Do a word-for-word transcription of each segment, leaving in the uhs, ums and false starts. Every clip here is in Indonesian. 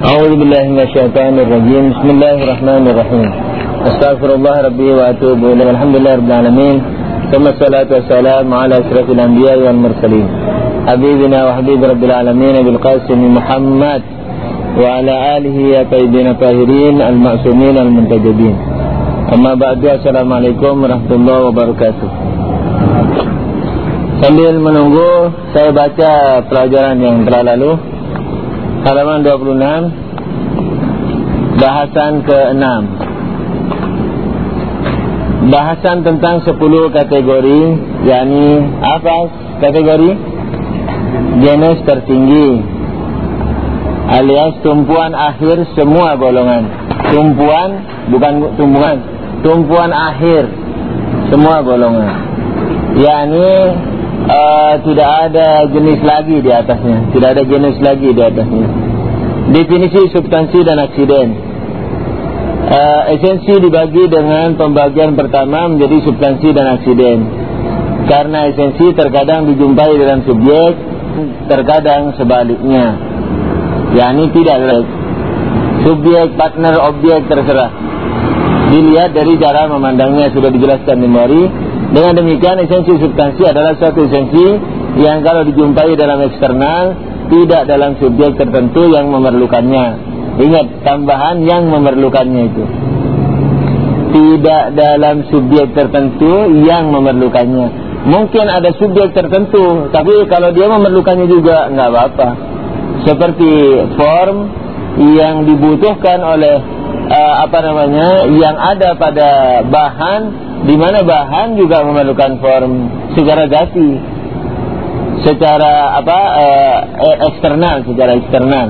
A'udzu billahi minasyaitonir rajim. Bismillahirrahmanirrahim. Astaghfirullah rabbi wa atubu ilaihi. Alhamdulillahirabbil alamin. Thumma salatu wassalamu ala asyrafil anbiya'i wal mursalin. Habibina wa habib rabbil alamin bil qasim Muhammad wa ala alihi ya tayyibin tahirin al ma'sumin al muntajabin. Amma ba'du. Assalamualaikum warahmatullahi wabarakatuh. Sambil menunggu saya baca pelajaran yang telah lalu, halaman dua puluh enam, bahasan keenam. Bahasan tentang sepuluh kategori, yakni apa kategori? Genus tertinggi, alias tumpuan akhir semua golongan. Tumpuan, bukan tumpuan, tumpuan akhir semua golongan, yakni Uh, tidak ada jenis lagi di atasnya, tidak ada jenis lagi di atasnya. Definisi substansi dan aksiden. uh, Esensi dibagi dengan pembagian pertama menjadi substansi dan aksiden, karena esensi terkadang dijumpai dalam subjek, terkadang sebaliknya, yakni tidak ada subjek, partner, objek, terserah. Dilihat dari cara memandangnya, sudah dijelaskan di mari. Dengan demikian, esensi substansi adalah suatu esensi yang kalau dijumpai dalam eksternal, tidak dalam subjek tertentu yang memerlukannya. Ingat, tambahan yang memerlukannya itu. Tidak dalam subjek tertentu yang memerlukannya. Mungkin ada subjek tertentu, tapi kalau dia memerlukannya juga, nggak apa-apa. Seperti form yang dibutuhkan oleh uh, apa namanya, yang ada pada bahan, di mana bahan juga memerlukan form secara zati, secara apa uh, eksternal, secara eksternal.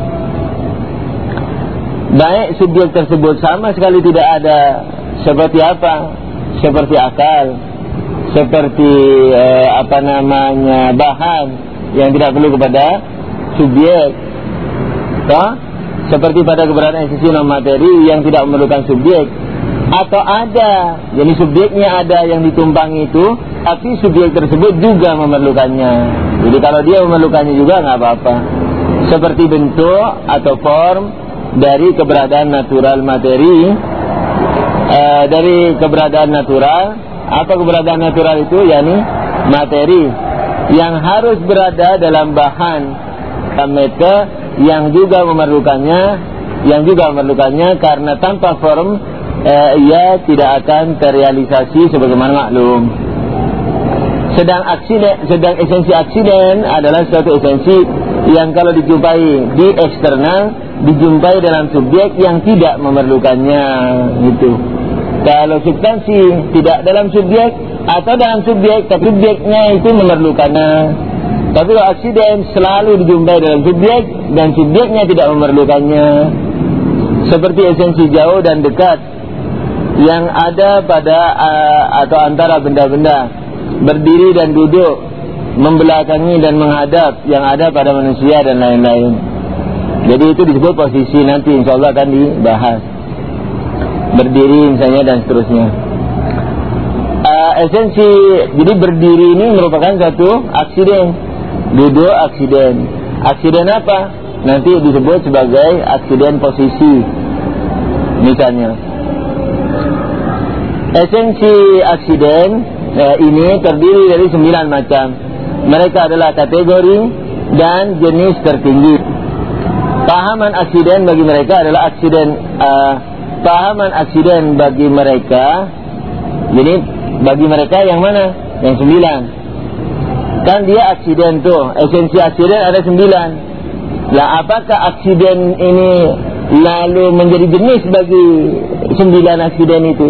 Baik subjek tersebut sama sekali tidak ada, seperti apa? Seperti akal, seperti uh, apa namanya bahan yang tidak perlu kepada subjek, toh? Seperti pada keberadaan esensi non materi yang tidak memerlukan subjek. Atau ada, jadi subjeknya ada yang ditumpangi itu, tapi subjek tersebut juga memerlukannya. Jadi kalau dia memerlukannya juga nggak apa-apa. Seperti bentuk atau form dari keberadaan natural materi, uh, dari keberadaan natural. Apa keberadaan natural itu? yakni materi yang harus berada dalam bahan meter yang juga memerlukannya, yang juga memerlukannya karena tanpa form Eh, ia tidak akan terrealisasi sebagaimana maklum. Sedang aksiden, sedang esensi aksiden adalah suatu esensi yang kalau dijumpai di eksternal, dijumpai dalam subjek yang tidak memerlukannya, gitu. Kalau substansi tidak dalam subjek atau dalam subjek tapi subjeknya itu memerlukannya. Tapi kalau aksiden selalu dijumpai dalam subjek dan subjeknya tidak memerlukannya. Seperti esensi jauh dan dekat yang ada pada uh, atau antara benda-benda, berdiri dan duduk, membelakangi dan menghadap yang ada pada manusia dan lain-lain. Jadi itu disebut posisi, nanti insya Allah akan dibahas. Berdiri misalnya dan seterusnya. uh, Esensi, jadi berdiri ini merupakan satu aksiden, duduk aksiden. Aksiden apa? Nanti disebut sebagai aksiden posisi misalnya. Esensi aksiden eh, ini terdiri dari sembilan macam. Mereka adalah kategori dan jenis tertinggi. Pahaman aksiden bagi mereka adalah aksiden uh, pahaman aksiden bagi mereka. Jadi bagi mereka yang mana? Yang sembilan. Kan dia aksiden tuh. Esensi aksiden ada sembilan. Lah apakah aksiden ini lalu menjadi jenis bagi sembilan aksiden itu?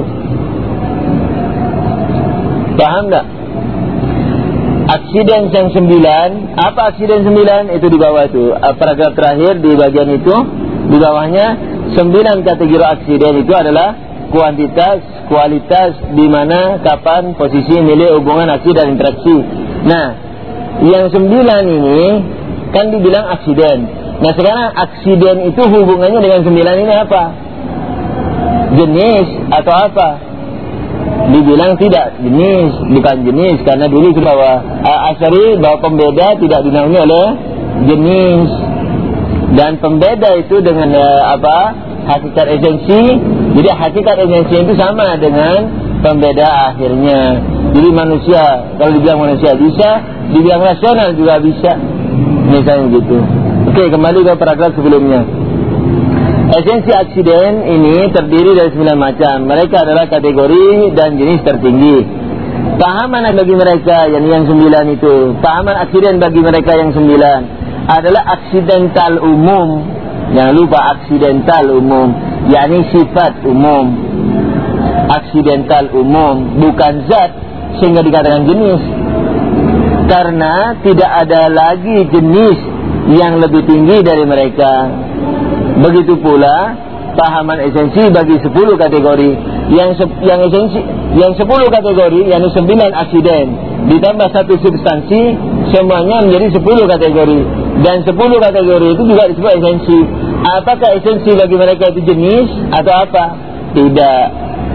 Paham tak? Aksiden yang sembilan. Apa aksiden sembilan? Itu di bawah itu, paragraf terakhir di bagian itu, di bawahnya, sembilan kategori aksiden itu adalah kuantitas, kualitas, di mana, kapan, posisi, nilai, hubungan, aksi, dan interaksi. Nah, yang sembilan ini kan dibilang aksiden. Nah sekarang aksiden itu hubungannya dengan sembilan ini apa? Jenis atau apa? Dibilang tidak jenis, bukan jenis, karena dulu bahwa uh, Asy'ari bahwa pembeda tidak dinaungi oleh jenis. Dan pembeda itu dengan uh, apa? Hakikat esensi. Jadi hakikat esensi itu sama dengan pembeda akhirnya. Jadi manusia, kalau dibilang manusia bisa, dibilang rasional juga bisa. Misalnya gitu. Oke, kembali ke paragraf sebelumnya. Esensi aksiden ini terdiri dari sembilan macam. Mereka adalah kategori dan jenis tertinggi. Pahaman bagi mereka yang yang sembilan itu, pahaman aksiden bagi mereka yang sembilan adalah aksidental umum. Jangan lupa aksidental umum, yakni sifat umum. Aksidental umum, bukan zat, sehingga dikatakan jenis. Karena tidak ada lagi jenis yang lebih tinggi dari mereka. Begitu pula pahaman esensi bagi sepuluh kategori. Yang se- yang esensi, yang sepuluh kategori, yang sembilan aksiden ditambah satu substansi, semuanya menjadi sepuluh kategori. Dan sepuluh kategori itu juga disebut esensi. Apakah esensi bagi mereka itu jenis atau apa? Tidak.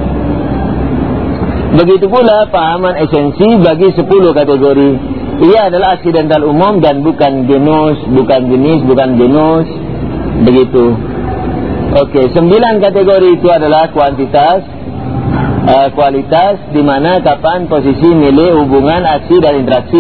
Begitu pula pahaman esensi bagi sepuluh kategori. Ia adalah aksidental umum dan bukan genus, bukan jenis, bukan genus. Begitu. Oke, sembilan kategori itu adalah kuantitas, uh, kualitas, di mana, kapan, posisi, nilai, hubungan, aksi, dan interaksi.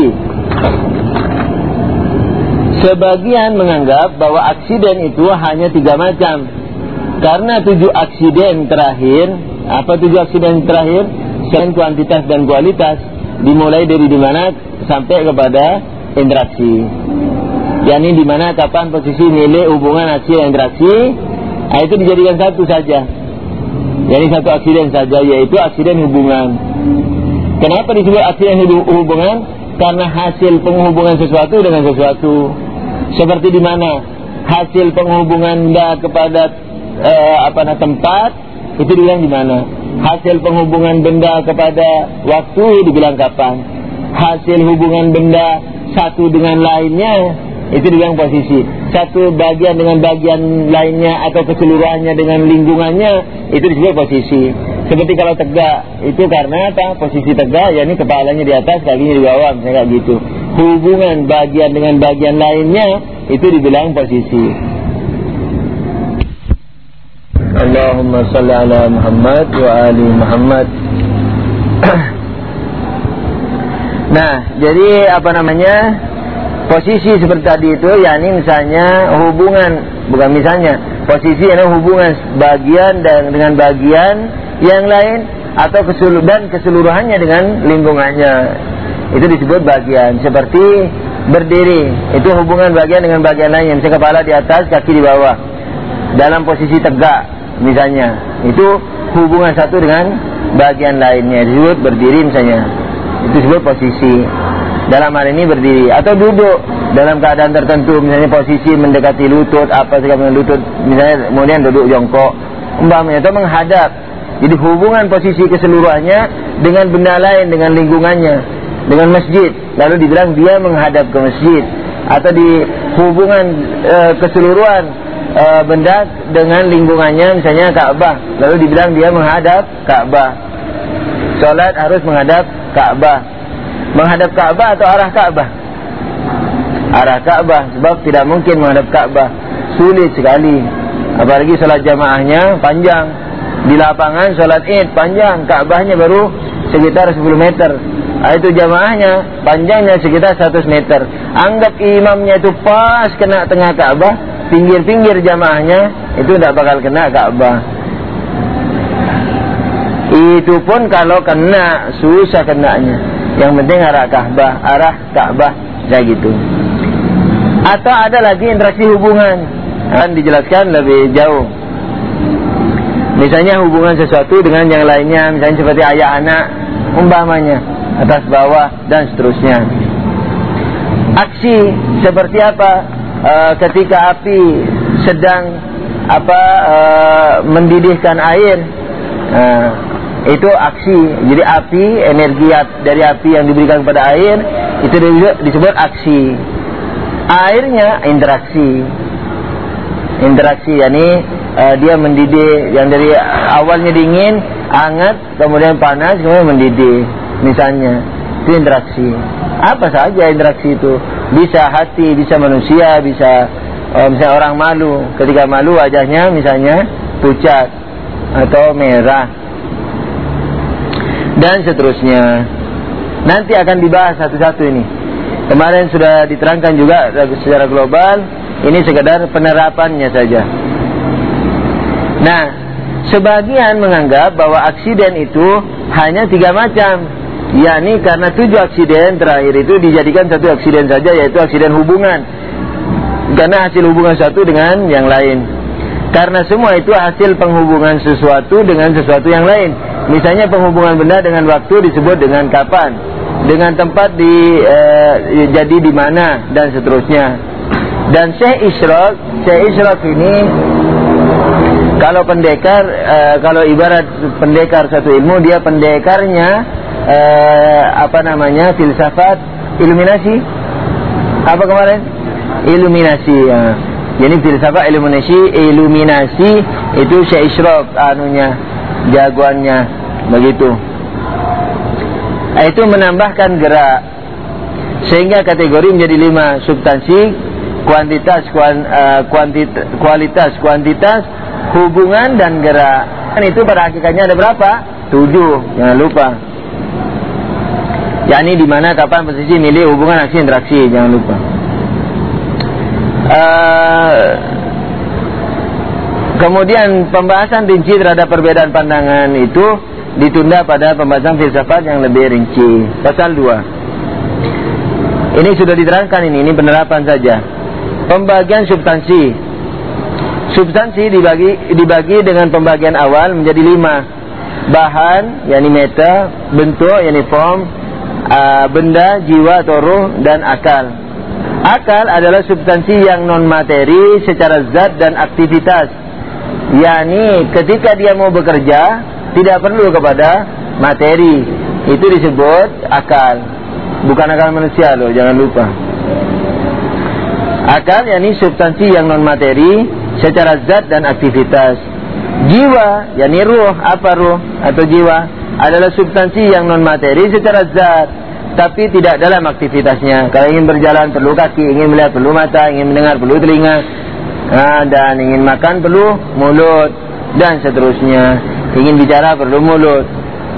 Sebagian menganggap bahwa aksiden itu hanya tiga macam. Karena tujuh aksiden terakhir, apa tujuh aksiden terakhir? Selain kuantitas dan kualitas, dimulai dari di mana sampai kepada interaksi. yakni di mana, kapan, posisi, nilai, hubungan, aksi, dan interaksi. Nah, itu dijadikan satu saja, yakni satu aksiden saja, yaitu aksiden hubungan. Kenapa disebut aksiden hubungan? Karena hasil penghubungan sesuatu dengan sesuatu. Seperti di mana hasil penghubungan benda kepada eh, apa namanya tempat, itu dibilang di mana. Hasil penghubungan benda kepada waktu dibilang kapan. Hasil hubungan benda satu dengan lainnya itu dibilang posisi. Satu bagian dengan bagian lainnya atau keseluruhannya dengan lingkungannya itu disebut posisi. Seperti kalau tegak, itu karena apa? Posisi tegak, yakni kepalanya di atas, kakinya di bawah, misalnya kayak gitu. Hubungan bagian dengan bagian lainnya itu dibilang posisi. Allahumma salli ala Muhammad wa ali Muhammad. Nah, jadi apa namanya? Posisi seperti tadi itu, yakni misalnya hubungan, bukan misalnya, posisi adalah hubungan bagian dan dengan bagian yang lain atau keseluruhan dan keseluruhannya dengan lingkungannya. Itu disebut bagian. Seperti berdiri, itu hubungan bagian dengan bagian lain, misalnya kepala di atas, kaki di bawah. Dalam posisi tegak misalnya, itu hubungan satu dengan bagian lainnya, disebut berdiri misalnya. Itu disebut posisi. Dalam hal ini berdiri atau duduk dalam keadaan tertentu, misalnya posisi mendekati lutut, apa segala lutut, misalnya kemudian duduk jongkok, umpamanya, atau menghadap. Jadi hubungan posisi keseluruhannya dengan benda lain, dengan lingkungannya, dengan masjid, lalu dibilang dia menghadap ke masjid. Atau di hubungan e, keseluruhan e, benda dengan lingkungannya, misalnya Ka'bah, lalu dibilang dia menghadap Ka'bah. Salat harus menghadap Ka'bah. Menghadap Ka'bah atau arah Ka'bah? Arah Ka'bah, sebab tidak mungkin menghadap Ka'bah, sulit sekali. Apalagi salat jamaahnya panjang. Di lapangan salat Id panjang, Ka'bahnya baru sekitar sepuluh meter. Itu jamaahnya panjangnya sekitar seratus meter. Anggap imamnya itu pas kena tengah Ka'bah, pinggir-pinggir jamaahnya itu tidak bakal kena Ka'bah. Itu pun kalau kena, susah kenanya. Yang penting arah Ka'bah, arah Ka'bah, kayak gitu. Atau ada lagi interaksi hubungan, akan dijelaskan lebih jauh. Misalnya hubungan sesuatu dengan yang lainnya, misalnya seperti ayah anak, umpamanya, atas bawah dan seterusnya. Aksi seperti apa? E, ketika api sedang apa e, mendidihkan air, e, itu aksi. Jadi api, energi dari api yang diberikan kepada air itu disebut aksi. Airnya interaksi. Interaksi, yakni uh, dia mendidih, yang dari awalnya dingin, hangat, kemudian panas, kemudian mendidih. Misalnya, itu interaksi. Apa saja interaksi itu? Bisa hati, bisa manusia, bisa uh, misalnya orang malu, ketika malu wajahnya misalnya pucat atau merah dan seterusnya. Nanti akan dibahas satu-satu ini. Kemarin sudah diterangkan juga secara global, ini sekedar penerapannya saja. Nah, sebagian menganggap bahwa aksiden itu hanya tiga macam, yakni karena tujuh aksiden terakhir itu dijadikan satu aksiden saja, yaitu aksiden hubungan, karena hasil hubungan satu dengan yang lain. Karena semua itu hasil penghubungan sesuatu dengan sesuatu yang lain. Misalnya penghubungan benda dengan waktu disebut dengan kapan, dengan tempat di eh, jadi di mana dan seterusnya. Dan Syekh Isyraq, Syekh Isyraq ini kalau pendekar, eh, kalau ibarat pendekar satu ilmu, dia pendekarnya eh, apa namanya, filsafat iluminasi. Apa kemarin? Iluminasi. Ya. Jadi filsafat iluminasi, iluminasi itu Syekh Isyraq anunya, jagoannya, begitu. Itu menambahkan gerak sehingga kategori menjadi lima: substansi, kuantitas, kuan, uh, kuantit, kualitas, kuantitas, hubungan dan gerak. Dan itu pada hakikatnya ada berapa? Tujuh, jangan lupa. yakni di mana, kapan, posisi, milik, hubungan, aksi, interaksi, jangan lupa. Uh, kemudian pembahasan rinci terhadap perbedaan pandangan itu ditunda pada pembahasan filsafat yang lebih rinci. Pasal dua. Ini sudah diterangkan ini, ini penerapan saja. Pembagian substansi. Substansi dibagi dibagi dengan pembagian awal menjadi lima. Bahan, yakni meta, bentuk, yakni form, uh, benda, jiwa atau ruh, dan akal. Akal adalah substansi yang non materi secara zat dan aktivitas. yakni ketika dia mau bekerja tidak perlu kepada materi. Itu disebut akal. Bukan akal manusia loh, jangan lupa. Akal yakni substansi yang non materi secara zat dan aktivitas. Jiwa yakni ruh, apa ruh atau jiwa, adalah substansi yang non materi secara zat tapi tidak dalam aktivitasnya. Kalau ingin berjalan perlu kaki, ingin melihat perlu mata, ingin mendengar perlu telinga, nah, dan ingin makan perlu mulut, dan seterusnya. Ingin bicara perlu mulut.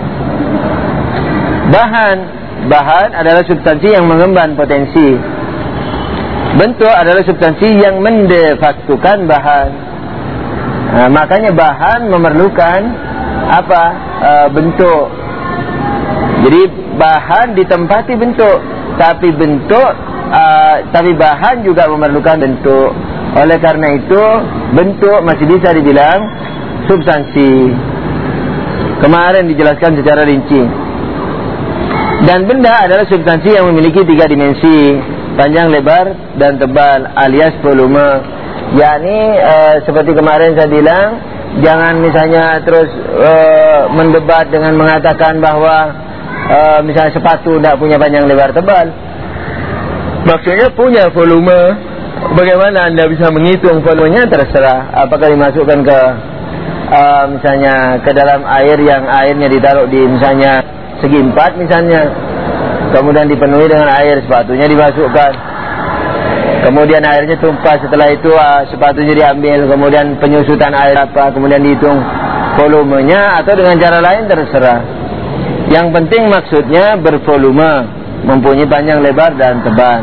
Bahan, bahan adalah substansi yang mengemban potensi. Bentuk adalah substansi yang mendefaktukan bahan. Nah, makanya bahan memerlukan apa? E, bentuk. Jadi bahan ditempati bentuk, tapi bentuk, uh, tapi bahan juga memerlukan bentuk. Oleh karena itu, bentuk masih bisa dibilang substansi. Kemarin dijelaskan secara rinci. Dan benda adalah substansi yang memiliki tiga dimensi: panjang, lebar, dan tebal, alias volume. Yakni uh, seperti kemarin saya bilang, jangan misalnya terus uh, mendebat dengan mengatakan bahwa Uh, misalnya sepatu tidak punya panjang, lebar, tebal. Maksudnya punya volume. Bagaimana anda bisa menghitung volumenya? Terserah. Apakah dimasukkan ke uh, misalnya ke dalam air yang airnya ditaruh di misalnya segi empat misalnya, kemudian dipenuhi dengan air, sepatunya dimasukkan, kemudian airnya tumpah, setelah itu uh, sepatunya diambil, kemudian penyusutan air apa, kemudian dihitung volumenya, atau dengan cara lain, terserah. Yang penting maksudnya bervolume, mempunyai panjang, lebar, dan tebal.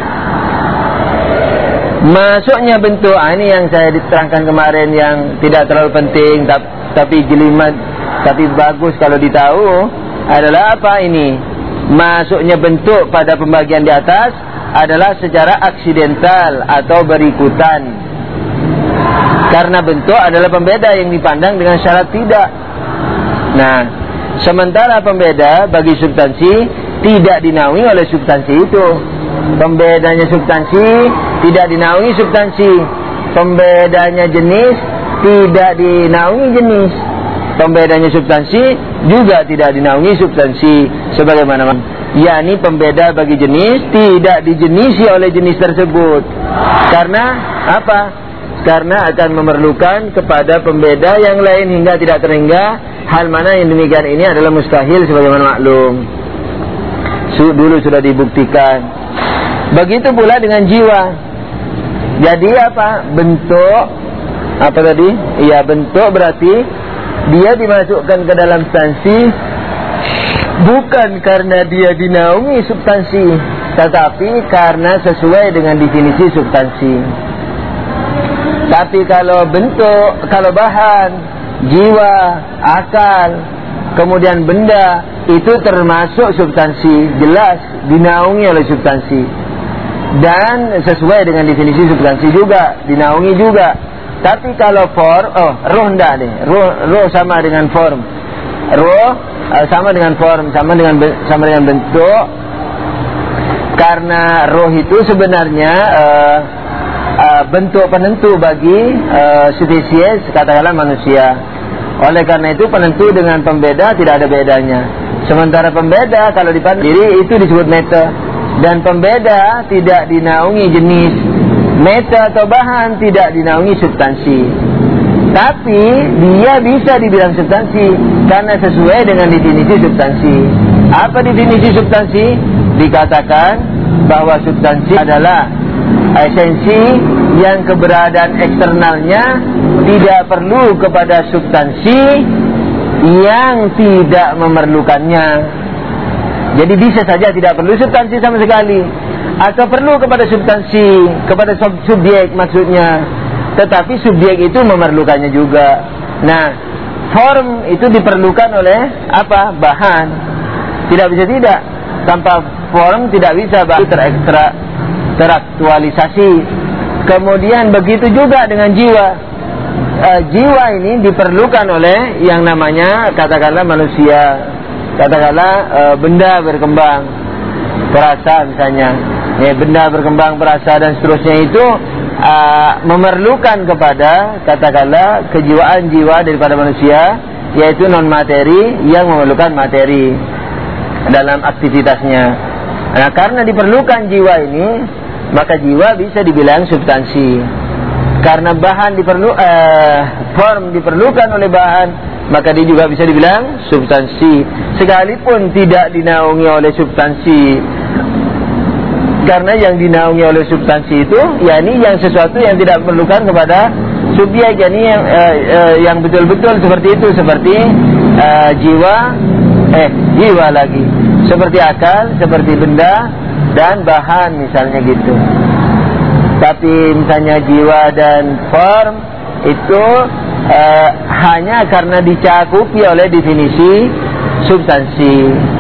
Masuknya bentuk, ini yang saya diterangkan kemarin, yang tidak terlalu penting tapi jelimet, tapi bagus kalau ditahu, adalah apa ini? Masuknya bentuk pada pembagian di atas adalah secara aksidental atau berikutan. Karena bentuk adalah pembeda yang dipandang dengan syarat tidak. Nah, sementara pembeda bagi substansi tidak dinaungi oleh substansi itu. Pembedanya substansi tidak dinaungi substansi. Pembedanya jenis tidak dinaungi jenis. Pembedanya substansi juga tidak dinaungi substansi. Sebagaimana, yakni pembeda bagi jenis tidak dijenisi oleh jenis tersebut. Karena apa? Karena akan memerlukan kepada pembeda yang lain hingga tidak terhingga. Hal mana yang demikian ini adalah mustahil sebagaimana maklum. Dulu sudah dibuktikan. Begitu pula dengan jiwa. Jadi apa? Bentuk apa tadi? Iya, bentuk berarti dia dimasukkan ke dalam substansi bukan karena dia dinaungi substansi, tetapi karena sesuai dengan definisi substansi. Tapi kalau bentuk, kalau bahan, jiwa, akal, kemudian benda, itu termasuk substansi, jelas dinaungi oleh substansi. Dan sesuai dengan definisi substansi juga, dinaungi juga. Tapi kalau form, oh, roh enggak nih, roh, roh sama dengan form. Roh uh, sama dengan form, sama dengan sama dengan bentuk. Karena roh itu sebenarnya uh, uh, bentuk penentu bagi uh, spesies, katakanlah manusia. Oleh karena itu penentu dengan pembeda tidak ada bedanya. Sementara pembeda kalau dipandang diri itu disebut meta, dan pembeda tidak dinaungi jenis. Meta atau bahan tidak dinaungi substansi, tapi dia bisa dibilang substansi karena sesuai dengan definisi substansi. Apa definisi substansi? Dikatakan bahwa substansi adalah esensi yang keberadaan eksternalnya tidak perlu kepada substansi yang tidak memerlukannya. Jadi bisa saja tidak perlu substansi sama sekali, atau perlu kepada substansi, kepada sub subjek maksudnya, tetapi subjek itu memerlukannya juga. Nah, form itu diperlukan oleh apa? Bahan. Tidak bisa tidak. Tanpa form tidak bisa bahan terekstra, teraktualisasi. Kemudian begitu juga dengan jiwa. E, jiwa ini diperlukan oleh yang namanya katakanlah manusia, katakanlah e, benda berkembang, perasa misalnya. Ya, benda berkembang, perasa dan seterusnya itu uh, memerlukan kepada katakanlah kejiwaan jiwa daripada manusia, yaitu non materi yang memerlukan materi dalam aktivitasnya. Nah, karena diperlukan jiwa ini, maka jiwa bisa dibilang substansi. Karena bahan diperlu uh, form diperlukan oleh bahan, maka dia juga bisa dibilang substansi, sekalipun tidak dinaungi oleh substansi. Karena yang dinaungi oleh substansi itu, yakni yang sesuatu yang tidak perlukan kepada subjek, yakni yang eh, eh, yang betul-betul seperti itu, seperti eh, jiwa, eh jiwa lagi, seperti akal, seperti benda dan bahan misalnya gitu. Tapi misalnya jiwa dan form itu eh, hanya karena dicakupi oleh definisi substansi.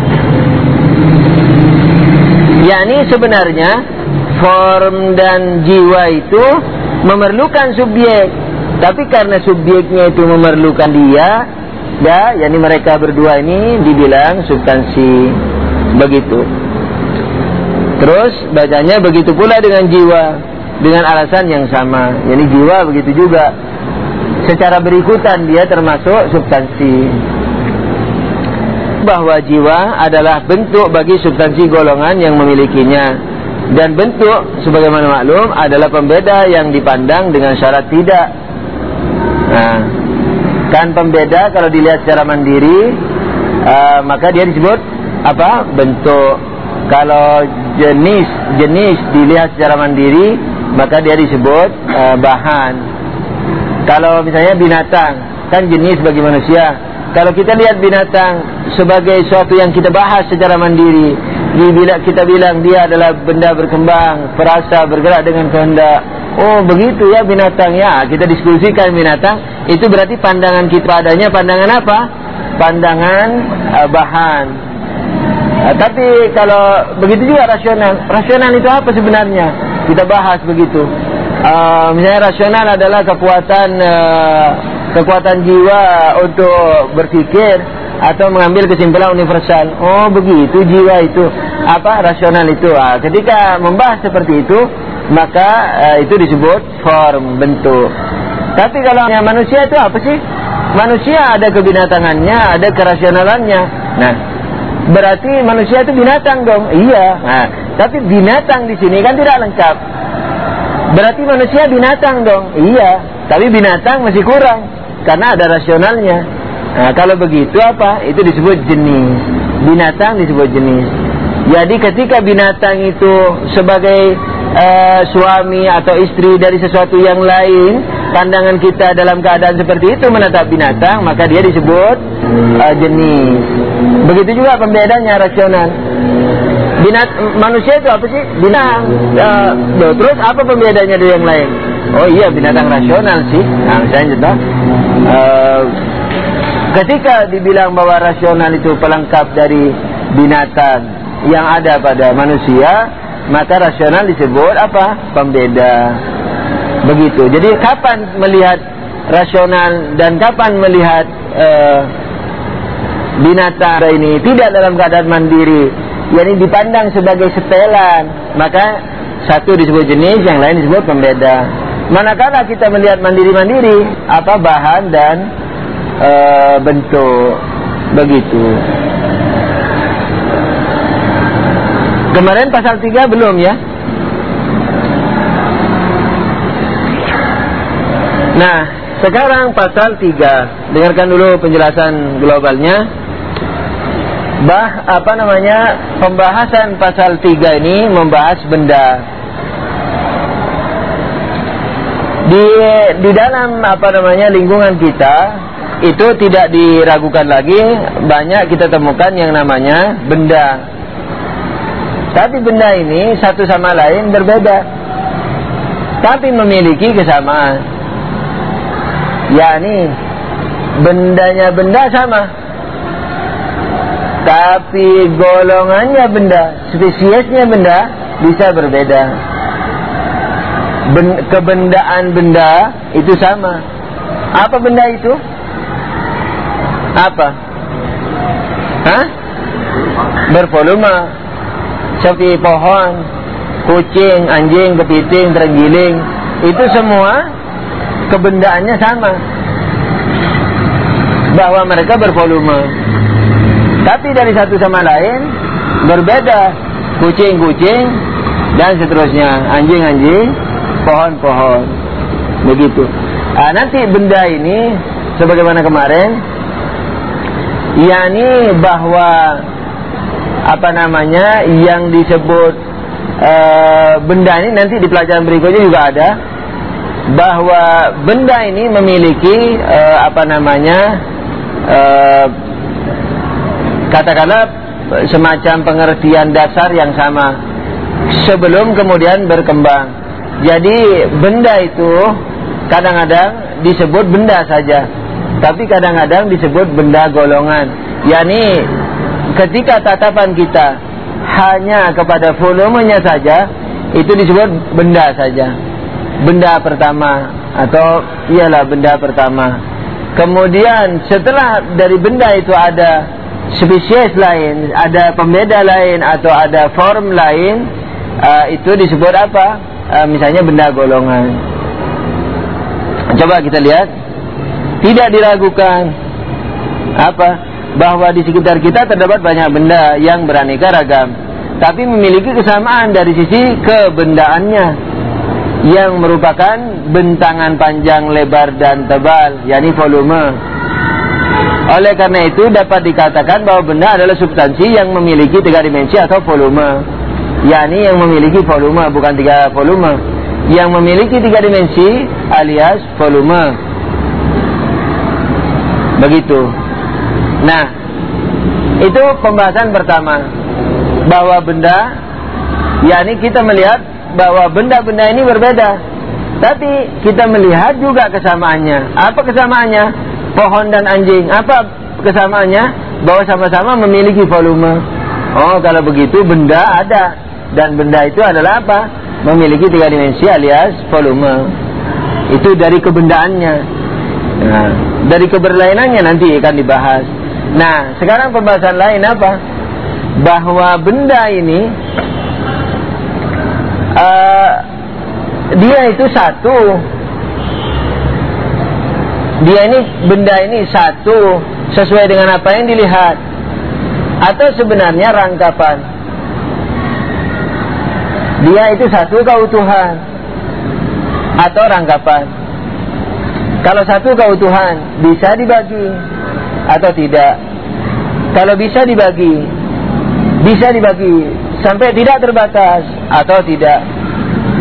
yakni sebenarnya form dan jiwa itu memerlukan subjek, tapi karena subjeknya itu memerlukan dia, ya, yakni mereka berdua ini dibilang substansi. Begitu. Terus bacanya begitu pula dengan jiwa, dengan alasan yang sama. Yakni jiwa begitu juga, secara berikutan dia termasuk substansi. Bahwa jiwa adalah bentuk bagi substansi golongan yang memilikinya, dan bentuk sebagaimana maklum adalah pembeda yang dipandang dengan syarat tidak. Nah, kan pembeda kalau dilihat secara mandiri, uh, maka dia disebut apa? Bentuk. Kalau jenis jenis dilihat secara mandiri, maka dia disebut uh, bahan. Kalau misalnya binatang, kan jenis bagi manusia. Kalau kita lihat binatang sebagai suatu yang kita bahas secara mandiri, bila kita bilang dia adalah benda berkembang, perasa, bergerak dengan kehendak. Oh begitu ya binatang, ya kita diskusikan binatang. Itu berarti pandangan kita padanya pandangan apa? Pandangan uh, bahan. uh, Tapi kalau begitu juga rasional. Rasional itu apa sebenarnya? Kita bahas begitu. uh, Misalnya rasional adalah kekuatan uh, kekuatan jiwa untuk berpikir atau mengambil kesimpulan universal. Oh begitu jiwa itu apa? Rasional itu. Nah, ketika membahas seperti itu, maka uh, itu disebut form, bentuk. Tapi kalau manusia itu apa sih? Manusia ada kebinatangannya, ada kerasionalannya. Nah, berarti manusia itu binatang dong. Iya. Nah, tapi binatang di sini kan tidak lengkap. Berarti manusia binatang dong. Iya. Tapi binatang masih kurang, karena ada rasionalnya. Nah, kalau begitu apa? Itu disebut jenis. Binatang disebut jenis. Jadi ketika binatang itu sebagai uh, suami atau istri dari sesuatu yang lain, pandangan kita dalam keadaan seperti itu menatap binatang, maka dia disebut uh, jenis. Begitu juga pembedanya rasional. Binat manusia itu apa sih? Binatang. Uh, terus apa pembedanya dari yang lain? Oh iya, binatang rasional sih. Nah, misalnya contoh, uh, ketika dibilang bahwa rasional itu pelengkap dari binatang yang ada pada manusia, maka rasional disebut apa? Pembeda. Begitu. Jadi kapan melihat rasional dan kapan melihat uh, binatang ini tidak dalam keadaan mandiri, yakni dipandang sebagai setelan, maka satu disebut jenis, yang lain disebut pembeda. Manakala kita melihat mandiri-mandiri, apa bahan dan e, bentuk, begitu. Kemarin pasal tiga belum ya? Nah, sekarang pasal tiga. Dengarkan dulu penjelasan globalnya. Bah, apa namanya, pembahasan pasal tiga ini membahas benda. Di di dalam apa namanya lingkungan kita itu tidak diragukan lagi, banyak kita temukan yang namanya benda. Tapi benda ini satu sama lain berbeda, tapi memiliki kesamaan. Yakni bendanya benda sama, tapi golongannya benda, spesiesnya benda bisa berbeda. Ben, kebendaan benda itu sama. Apa benda itu? Apa? Hah? Bervolume. Seperti pohon, kucing, anjing, kepiting, terenggiling, itu semua kebendaannya sama, bahwa mereka bervolume. Tapi dari satu sama lain berbeda. Kucing-kucing dan seterusnya, anjing-anjing, pohon-pohon, begitu. Nah, nanti benda ini sebagaimana kemarin, yakni bahwa apa namanya yang disebut e, benda ini nanti di pelajaran berikutnya juga ada, bahwa benda ini memiliki e, apa namanya e, katakanlah semacam pengertian dasar yang sama sebelum kemudian berkembang. Jadi benda itu kadang-kadang disebut benda saja, tapi kadang-kadang disebut benda golongan. yakni ketika tatapan kita hanya kepada volumenya saja, itu disebut benda saja, benda pertama, atau ialah benda pertama. Kemudian setelah dari benda itu ada spesies lain, ada pembeda lain, atau ada form lain, uh, itu disebut apa? Uh, misalnya benda golongan. Coba kita lihat, tidak diragukan apa bahwa di sekitar kita terdapat banyak benda yang beraneka ragam, tapi memiliki kesamaan dari sisi kebendaannya, yang merupakan bentangan panjang, lebar, dan tebal, yakni volume. Oleh karena itu dapat dikatakan bahwa benda adalah substansi yang memiliki tiga dimensi atau volume, yakni yang memiliki volume, bukan tiga volume, yang memiliki tiga dimensi alias volume. Begitu. Nah, itu pembahasan pertama, bahwa benda, yakni kita melihat bahwa benda-benda ini berbeda, tapi kita melihat juga kesamaannya. Apa kesamaannya? Pohon dan anjing, apa kesamaannya? Bahwa sama-sama memiliki volume. Oh, kalau begitu benda ada, dan benda itu adalah apa? Memiliki tiga dimensi alias volume. Itu dari kebendaannya. Nah, dari keberlainannya nanti akan dibahas. Nah, sekarang pembahasan lain apa? Bahwa benda ini uh, dia itu satu. Dia ini, benda ini satu sesuai dengan apa yang dilihat, atau sebenarnya rangkapan. Dia itu satu keutuhan atau rangkapan. Kalau satu keutuhan bisa dibagi atau tidak. Kalau bisa dibagi, bisa dibagi sampai tidak terbatas atau tidak.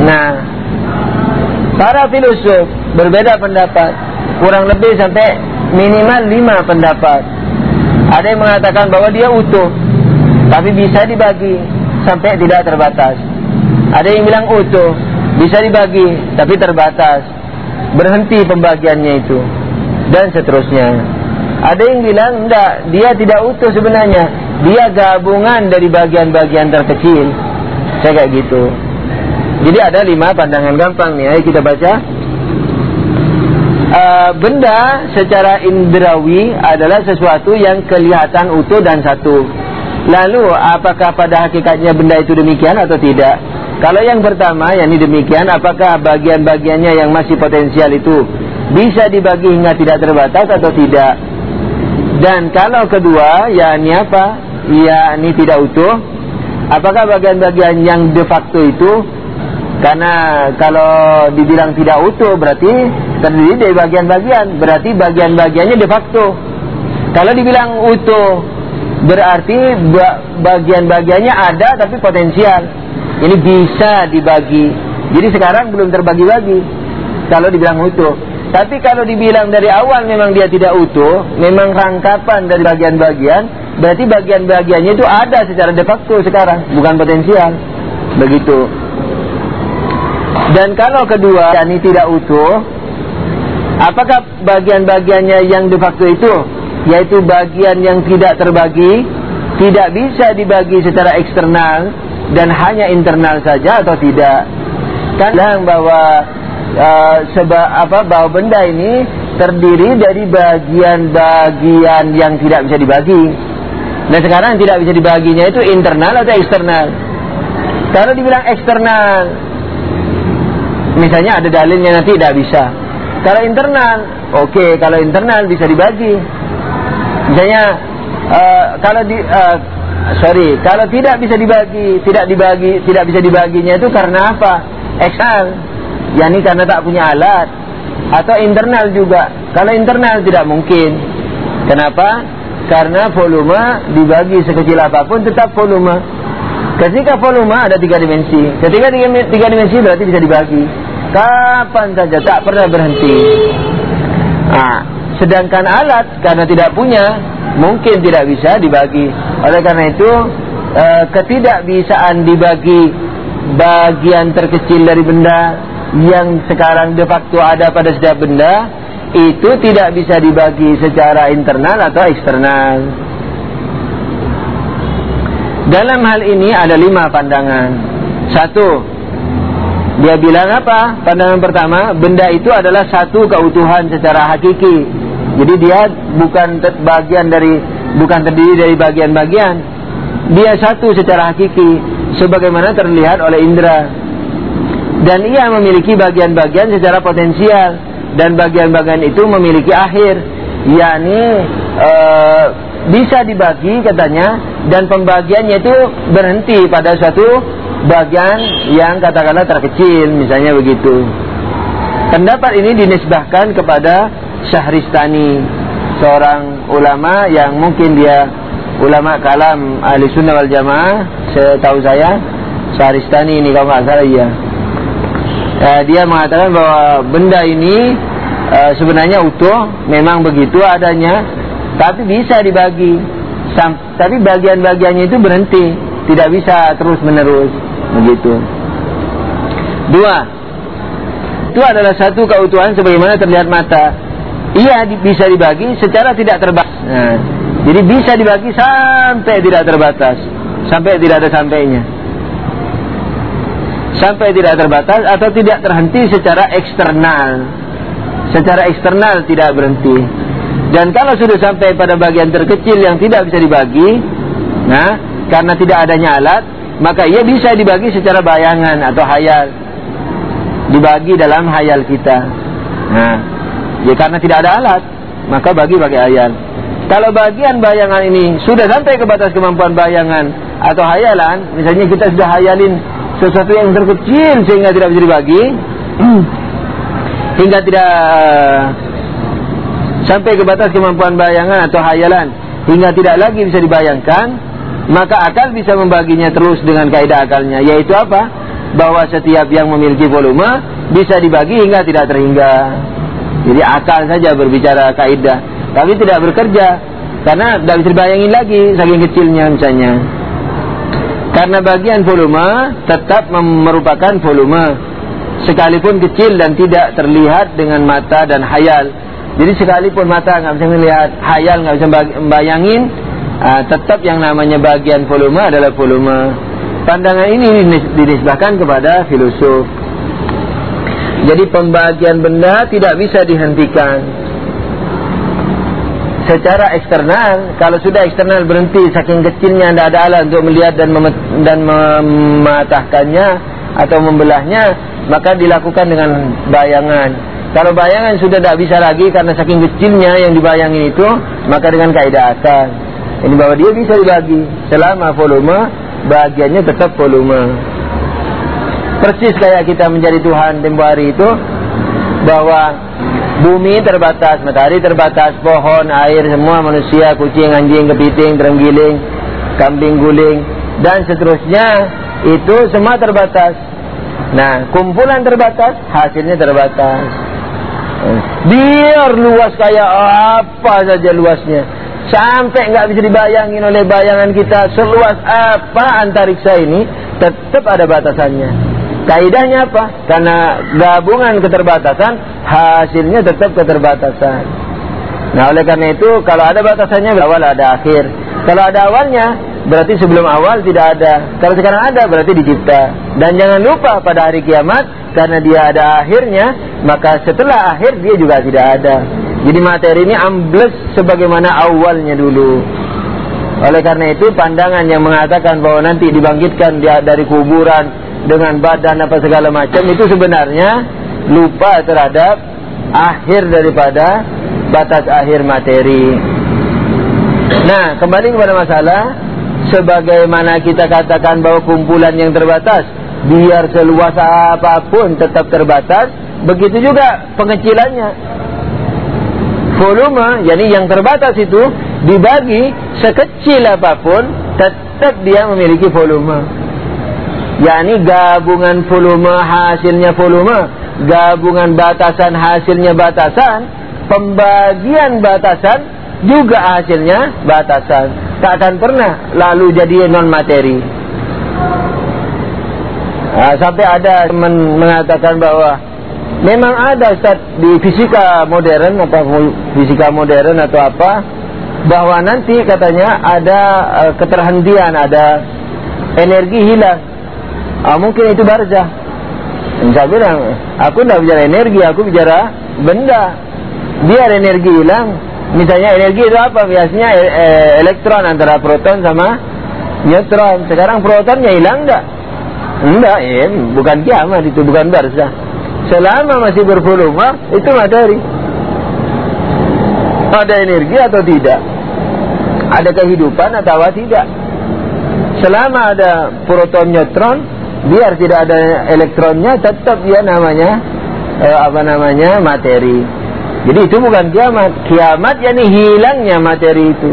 Nah, para filosof berbeda pendapat, kurang lebih sampai minimal lima pendapat. Ada yang mengatakan bahwa dia utuh, tapi bisa dibagi sampai tidak terbatas. Ada yang bilang utuh, bisa dibagi, tapi terbatas, berhenti pembagiannya itu, dan seterusnya. Ada yang bilang enggak, dia tidak utuh sebenarnya, dia gabungan dari bagian-bagian terkecil. Saya kayak gitu. Jadi ada lima pandangan gampang nih. Ayo kita baca. Uh, benda secara indrawi adalah sesuatu yang kelihatan utuh dan satu. Lalu apakah pada hakikatnya benda itu demikian atau tidak? Kalau yang pertama, yakni demikian, apakah bagian-bagiannya yang masih potensial itu bisa dibagi hingga tidak terbatas atau tidak? Dan kalau kedua, yakni apa? Yakni tidak utuh. Apakah bagian-bagian yang de facto itu? Karena kalau dibilang tidak utuh berarti terdiri dari bagian-bagian, berarti bagian-bagiannya de facto. Kalau dibilang utuh berarti bagian-bagiannya ada tapi potensial. Ini bisa dibagi. Jadi sekarang belum terbagi-bagi kalau dibilang utuh. Tapi kalau dibilang dari awal memang dia tidak utuh, memang rangkapan dari bagian-bagian, berarti bagian-bagiannya itu ada secara de facto sekarang, bukan potensial. Begitu. Dan kalau kedua, yakni tidak utuh, apakah bagian-bagiannya yang de facto itu, yaitu bagian yang tidak terbagi, tidak bisa dibagi secara eksternal dan hanya internal saja atau tidak? Kan bilang bahwa uh, seba, apa bahwa benda ini terdiri dari bagian-bagian yang tidak bisa dibagi. Nah sekarang tidak bisa dibaginya itu internal atau eksternal? Kalau dibilang eksternal, misalnya ada dalilnya nanti tidak bisa. Kalau internal, oke, okay, kalau internal bisa dibagi. Misalnya uh, kalau di uh, sorry, kalau tidak bisa dibagi, tidak dibagi, tidak bisa dibaginya itu karena apa? Eksternal, yakni karena tak punya alat, atau internal juga. Kalau internal tidak mungkin. Kenapa? Karena volume dibagi sekecil apapun tetap volume. Ketika volume ada tiga dimensi, ketika tiga, tiga dimensi berarti bisa dibagi kapan saja, tak pernah berhenti. Nah, sedangkan alat karena tidak punya, mungkin tidak bisa dibagi. Oleh karena itu, e, ketidakbisaan dibagi bagian terkecil dari benda yang sekarang de facto ada pada setiap benda, itu tidak bisa dibagi secara internal atau eksternal. Dalam hal ini ada lima pandangan. Satu, dia bilang apa? Pandangan pertama, benda itu adalah satu keutuhan secara hakiki. Jadi dia bukan bagian dari, bukan terdiri dari bagian-bagian. Dia satu secara hakiki, sebagaimana terlihat oleh indera. Dan ia memiliki bagian-bagian secara potensial, dan bagian-bagian itu memiliki akhir, yakni ee, bisa dibagi katanya, dan pembagiannya itu berhenti pada suatu bagian yang katakanlah terkecil, misalnya begitu. Pendapat ini dinisbahkan kepada Syahristani, seorang ulama yang mungkin dia ulama kalam ahli sunnah wal jamaah, setahu saya. Syahristani ini kalau nggak salah ya. Uh, dia mengatakan bahwa benda ini uh, sebenarnya utuh, memang begitu adanya, tapi bisa dibagi. Sam- tapi bagian-bagiannya itu berhenti, tidak bisa terus menerus. Begitu. Dua, itu adalah satu keutuhan sebagaimana terlihat mata. Ia di, bisa dibagi secara tidak terbatas. Nah, jadi bisa dibagi sampai tidak terbatas, sampai tidak ada sampainya, sampai tidak terbatas atau tidak terhenti secara eksternal. Secara eksternal tidak berhenti. Dan kalau sudah sampai pada bagian terkecil yang tidak bisa dibagi, nah, karena tidak adanya alat, maka ia bisa dibagi secara bayangan atau hayal, dibagi dalam hayal kita. Nah, ya karena tidak ada alat, maka bagi pakai hayal. Kalau bagian bayangan ini sudah sampai ke batas kemampuan bayangan atau hayalan, misalnya kita sudah hayalin sesuatu yang terkecil sehingga tidak bisa dibagi, hingga tidak sampai ke batas kemampuan bayangan atau hayalan, hingga tidak lagi bisa dibayangkan, maka akal bisa membaginya terus dengan kaidah akalnya, yaitu apa? bahwa setiap yang memiliki volume bisa dibagi hingga tidak terhingga. Jadi akal saja berbicara kaidah, tapi tidak bekerja, karena tidak bisa dibayangin lagi saking kecilnya misalnya. Karena bagian volume tetap merupakan volume, sekalipun kecil dan tidak terlihat dengan mata dan hayal. Jadi sekalipun mata nggak bisa melihat, hayal nggak bisa membayangin, uh, tetap yang namanya bagian volume adalah volume. Pandangan ini dinisbahkan kepada filosof. Jadi pembagian benda tidak bisa dihentikan secara eksternal. Kalau sudah eksternal berhenti, saking kecilnya tidak ada alat untuk melihat dan mem- dan mematahkannya atau membelahnya, maka dilakukan dengan bayangan. Kalau bayangan sudah tidak bisa lagi karena saking kecilnya yang dibayangin itu, maka dengan kaidah akal ini bahwa dia bisa dibagi selama volume, bagiannya tetap volume. Persis kayak kita menjadi Tuhan tempoh hari itu, bahwa bumi terbatas, matahari terbatas, pohon, air, semua manusia, kucing, anjing, kepiting, terenggiling, kambing guling, dan seterusnya, itu semua terbatas. Nah, kumpulan terbatas, hasilnya terbatas. Biar luas kayak apa saja luasnya, sampai nggak bisa dibayangin oleh bayangan kita seluas apa antariksa ini, tetap ada batasannya. Kaidahnya apa? Karena gabungan keterbatasan, hasilnya tetap keterbatasan. Nah, oleh karena itu, kalau ada batasannya, awal ada akhir. Kalau ada awalnya, berarti sebelum awal tidak ada. Kalau sekarang ada, berarti dicipta. Dan jangan lupa pada hari kiamat, karena dia ada akhirnya, maka setelah akhir dia juga tidak ada. Jadi materi ini ambles sebagaimana awalnya dulu. Oleh karena itu, pandangan yang mengatakan bahwa nanti dibangkitkan dia dari kuburan dengan badan apa segala macam, itu sebenarnya lupa terhadap akhir daripada batas akhir materi. Nah, kembali kepada masalah, sebagaimana kita katakan bahwa kumpulan yang terbatas, biar seluas apapun tetap terbatas, begitu juga pengecilannya. Volume, yakni yang terbatas itu dibagi sekecil apapun, tetap dia memiliki volume. Yakni gabungan volume hasilnya volume, gabungan batasan hasilnya batasan, pembagian batasan juga hasilnya batasan. Tak akan pernah lalu jadi non materi. Nah, sampai ada men- mengatakan bahwa memang ada Ustaz di fisika modern atau fisika modern atau apa, bahwa nanti katanya ada uh, keterhentian, ada energi hilang. Ah, mungkin itu barzah. Saya bilang, aku tidak bicara energi, aku bicara benda. Biar energi hilang. Misalnya energi itu apa? Biasanya e e elektron antara proton sama neutron. Sekarang protonnya hilang enggak? Enggak, ya, bukan kiamat itu, bukan barzah. Selama masih bervolume, itu materi. Ada energi atau tidak? Ada kehidupan atau tidak? Selama ada proton neutron, biar tidak ada elektronnya, tetap dia namanya eh, apa namanya materi. Jadi itu bukan kiamat. Kiamat yakni hilangnya materi itu,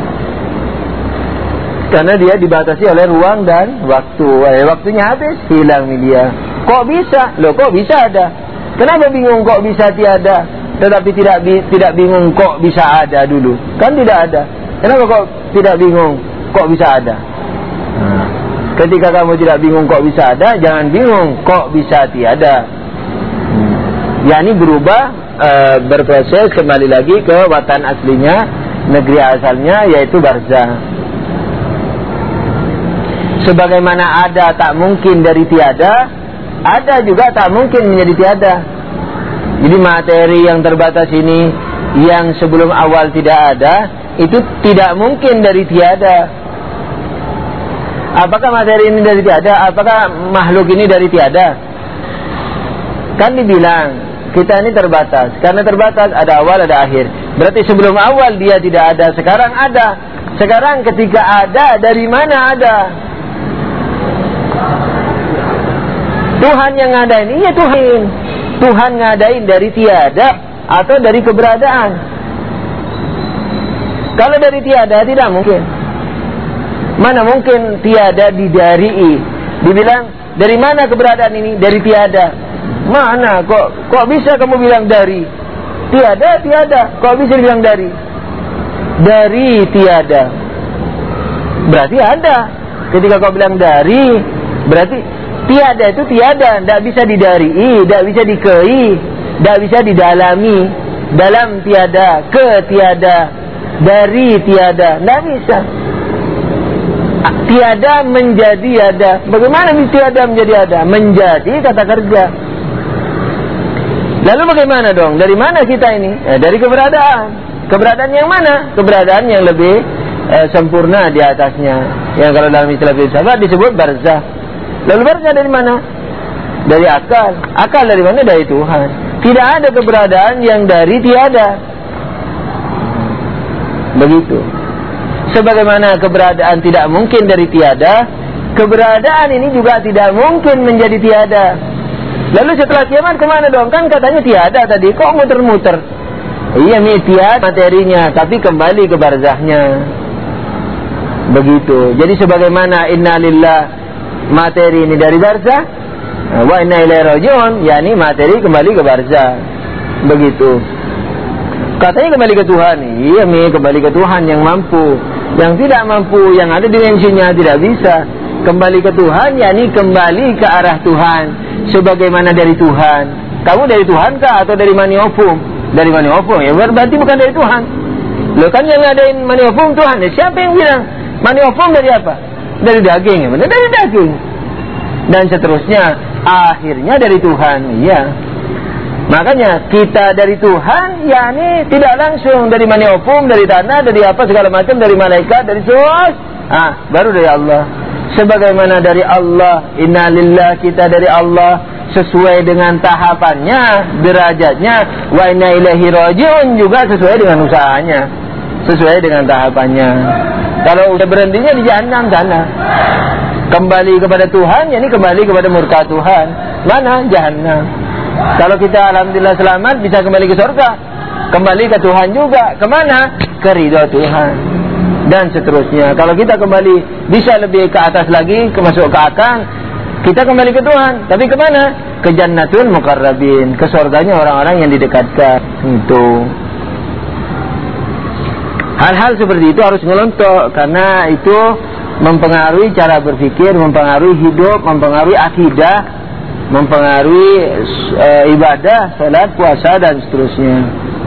karena dia dibatasi oleh ruang dan waktu. Eh, waktunya habis, hilang dia. Kok bisa? Loh, kok bisa ada? Kenapa bingung kok bisa tiada, tetapi tidak bi tidak bingung kok bisa ada dulu? Kan tidak ada. Kenapa kok tidak bingung kok bisa ada? Nah, ketika kamu tidak bingung kok bisa ada, jangan bingung kok bisa tiada. Hmm. Ya, ini berubah, e, berproses kembali lagi ke watan aslinya, negeri asalnya, yaitu barzah. Sebagaimana ada tak mungkin dari tiada, ada juga tak mungkin menjadi tiada. Jadi materi yang terbatas ini, yang sebelum awal tidak ada, itu tidak mungkin dari tiada. Apakah materi ini dari tiada? Apakah makhluk ini dari tiada? Kan dibilang, kita ini terbatas. Karena terbatas, ada awal, ada akhir. Berarti sebelum awal dia tidak ada, sekarang ada. Sekarang ketika ada, dari mana ada? Tuhan yang ngadain, iya Tuhan. Tuhan ngadain dari tiada atau dari keberadaan. Kalau dari tiada, tidak mungkin. Mana mungkin tiada didari. Dibilang Dari mana keberadaan ini? Dari tiada. Mana? Kok kok bisa kamu bilang dari? Tiada, tiada. Kok bisa bilang dari? Dari tiada. Berarti ada. Ketika kau bilang dari, berarti tiada itu tiada. Tidak bisa didari, tidak bisa dikei, tidak bisa didalami. Dalam tiada, ke tiada, dari tiada. Tidak bisa. Tiada menjadi ada. Bagaimana tiada menjadi ada? Menjadi kata kerja. Lalu bagaimana dong? Dari mana kita ini? Eh, dari keberadaan. Keberadaan yang mana? Keberadaan yang lebih eh, sempurna di atasnya. Yang kalau dalam istilah filsafat disebut barzah. Lalu barzah dari mana? Dari akal. Akal dari mana? Dari Tuhan. Tidak ada keberadaan yang dari tiada. Begitu. Sebagaimana keberadaan tidak mungkin dari tiada, keberadaan ini juga tidak mungkin menjadi tiada. Lalu setelah kiamat kemana dong? Kan katanya tiada tadi, kok muter-muter? Iya nih tiada materinya, tapi kembali ke barzahnya. Begitu. Jadi sebagaimana innalillah materi ini dari barzah, wa inna ilaihi raji'un, yakni materi kembali ke barzah. Begitu. Katanya kembali ke Tuhan. Iya nih kembali ke Tuhan yang mampu. Yang tidak mampu, yang ada dimensinya tidak bisa. Kembali ke Tuhan, yakni kembali ke arah Tuhan. Sebagaimana dari Tuhan. Kamu dari Tuhan kah atau dari maniofum? Dari maniofum, ya berarti bukan dari Tuhan. Loh kan yang ngadain maniofum Tuhan. Ya, siapa yang bilang? Maniofum dari apa? Dari daging, ya benar, dari daging. Dan seterusnya, akhirnya dari Tuhan. Iya. Makanya kita dari Tuhan, yakni tidak langsung dari maniofum, dari tanah, dari apa segala macam, dari malaikat, dari sos. Ah, baru dari Allah. Sebagaimana dari Allah, innalillah, kita dari Allah sesuai dengan tahapannya, derajatnya, wa inna ilaihi raji'un juga sesuai dengan usahanya, sesuai dengan tahapannya. Kalau udah berhentinya di jahanam sana, kembali kepada Tuhan, yakni kembali kepada murka Tuhan. Mana? Jahanam. Kalau kita alhamdulillah selamat bisa kembali ke surga, kembali ke Tuhan juga. Kemana? Ke ridho Tuhan. Dan seterusnya. Kalau kita kembali bisa lebih ke atas lagi, ke masuk ke akal, kita kembali ke Tuhan. Tapi kemana? Ke jannatul muqarrabin, ke surganya orang-orang yang didekatkan. Itu. Hal-hal seperti itu harus ngelontok, karena itu mempengaruhi cara berpikir, mempengaruhi hidup, mempengaruhi akidah, mempengaruhi e, ibadah, salat, puasa dan seterusnya.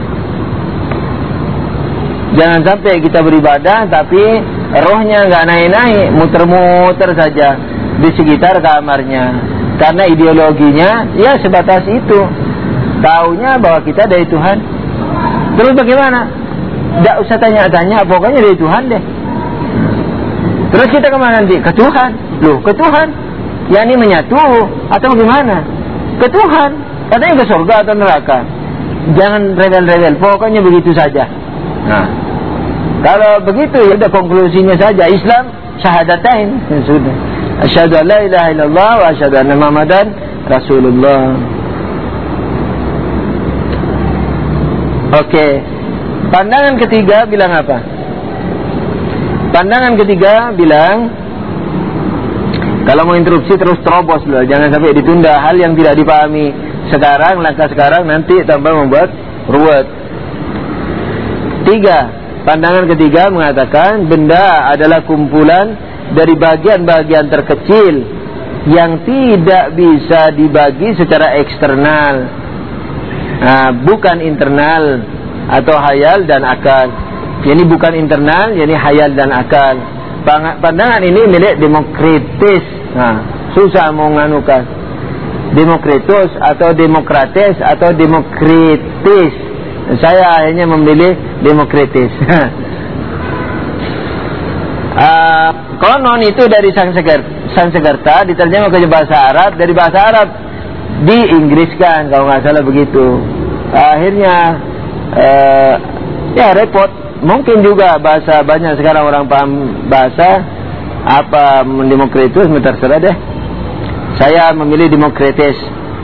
Jangan sampai kita beribadah tapi rohnya nggak naik-naik, muter-muter saja di sekitar kamarnya. Karena ideologinya ya sebatas itu. Taunya bahwa kita dari Tuhan. Terus bagaimana? Nggak usah tanya-tanya, pokoknya dari Tuhan deh. Terus kita kemana nanti? Ke Tuhan. Loh, ke Tuhan? Ya ini menyatu atau bagaimana? Ke Tuhan. Katanya ke surga atau neraka. Jangan rebel-rebel, pokoknya begitu saja. Nah, kalau begitu ya udah konklusinya saja. Islam syahadatain, ya sudah. Asyhadu an la ilaha illallah wa asyhadu anna Muhammadan Rasulullah. Oke. Pandangan ketiga bilang apa? Pandangan ketiga bilang, kalau mau interupsi terus terobos loh, jangan sampai ditunda. Hal yang tidak dipahami sekarang, langkah sekarang nanti tambah membuat ruwet. Tiga, pandangan ketiga mengatakan benda adalah kumpulan dari bagian-bagian terkecil yang tidak bisa dibagi secara eksternal, nah, bukan internal atau hayal dan akal. Ini bukan internal, ini hayal dan akal. Pandangan ini milik Demokritus. Nah, susah mau nganukan. Demokritus atau Demokrates atau Demokritis. Saya akhirnya memilih Demokritis. uh, konon itu dari Sanskerta diterjemah ke bahasa Arab, dari bahasa Arab diinggriskan kalau nggak salah begitu. Akhirnya uh, ya repot. Mungkin juga bahasa banyak sekarang orang paham bahasa apa Demokritus, terserah deh. Saya memilih Demokritis.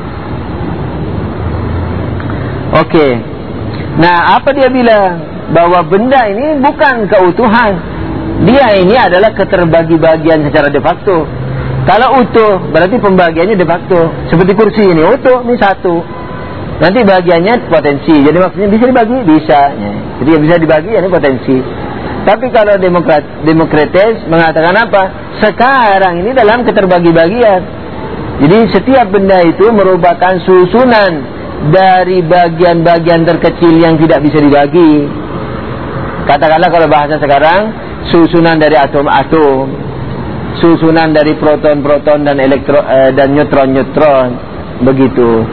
Oke. Okay. Nah, apa dia bilang? Bahwa benda ini bukan keutuhan. Dia ini adalah keterbagi-bagian secara de facto. Kalau utuh berarti pembagiannya de facto. Seperti kursi ini utuh, ini satu. Nanti bagiannya potensi. Jadi maksudnya bisa dibagi, bisa. Jadi yang bisa dibagi ini potensi. Tapi kalau demokrat, demokratis mengatakan apa? Sekarang ini dalam keterbagi-bagian. Jadi setiap benda itu merupakan susunan dari bagian-bagian terkecil yang tidak bisa dibagi. Katakanlah kalau bahasa sekarang, susunan dari atom-atom, susunan dari proton-proton dan elektron eh, dan neutron-neutron, begitu.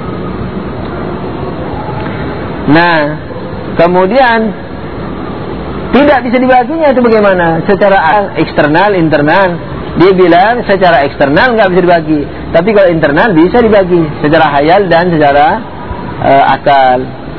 Nah, kemudian tidak bisa dibaginya itu bagaimana? Secara eksternal, internal. Dia bilang secara eksternal nggak bisa dibagi. Tapi kalau internal bisa dibagi. Secara hayal dan secara uh, akal.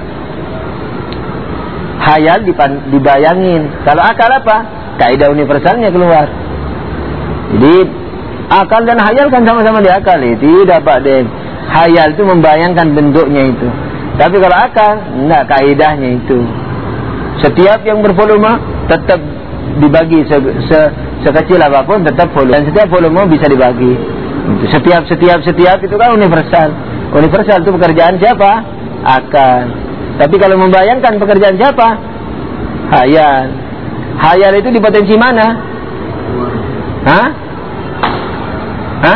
Hayal dipan, dibayangin. Kalau akal apa? Kaidah universalnya keluar. Jadi akal dan hayal kan sama-sama di akal. Tidak Pak Den. Hayal itu membayangkan bentuknya itu. Tapi kalau akal, enggak, kaidahnya itu. Setiap yang bervolume tetap dibagi se, se, sekecil apapun tetap volume. Dan setiap volume bisa dibagi. Setiap setiap setiap itu kan universal. Universal itu pekerjaan siapa? Akal. Tapi kalau membayangkan pekerjaan siapa? Hayal. Hayal itu di potensi mana? Hah? Hah?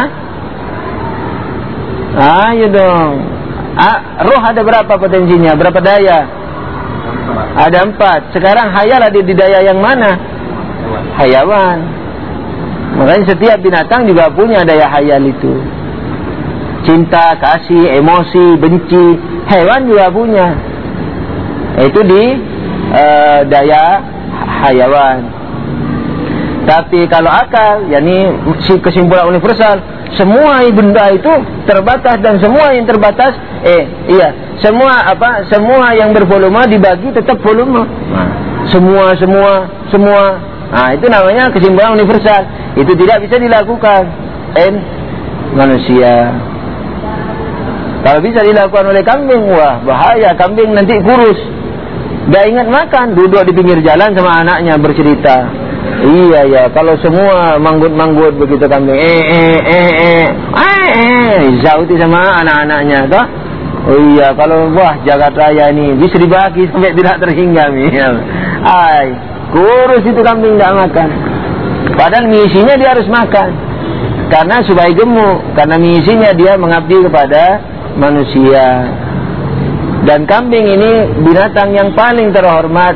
Ayo dong. Ah, roh ada berapa potensinya? Berapa daya? Ada empat. Sekarang hayal ada di daya yang mana? Hayawan. Makanya setiap binatang juga punya daya hayal itu. Cinta, kasih, emosi, benci. Hewan juga punya. Itu di uh, daya hayawan. Tapi kalau akal, yakni kesimpulan universal, semua benda itu terbatas dan semua yang terbatas, eh iya, semua apa, semua yang bervolume dibagi tetap volume. Nah, semua, semua, semua. Nah, itu namanya kesimpulan universal. Itu tidak bisa dilakukan en manusia. Kalau bisa dilakukan oleh kambing, wah bahaya, kambing nanti kurus. Gak ingat makan, duduk di pinggir jalan sama anaknya bercerita. Iya ya, kalau semua manggut-manggut begitu kambing, eh eh eh eh, eh eh, zauti sama anak-anaknya, toh? Oh iya, kalau wah jagat raya ini bisa dibagi sampai tidak terhingga, misal. Ay, kurus itu kambing tidak makan. Padahal misinya dia harus makan, karena supaya gemuk, karena misinya dia mengabdi kepada manusia. Dan kambing ini binatang yang paling terhormat.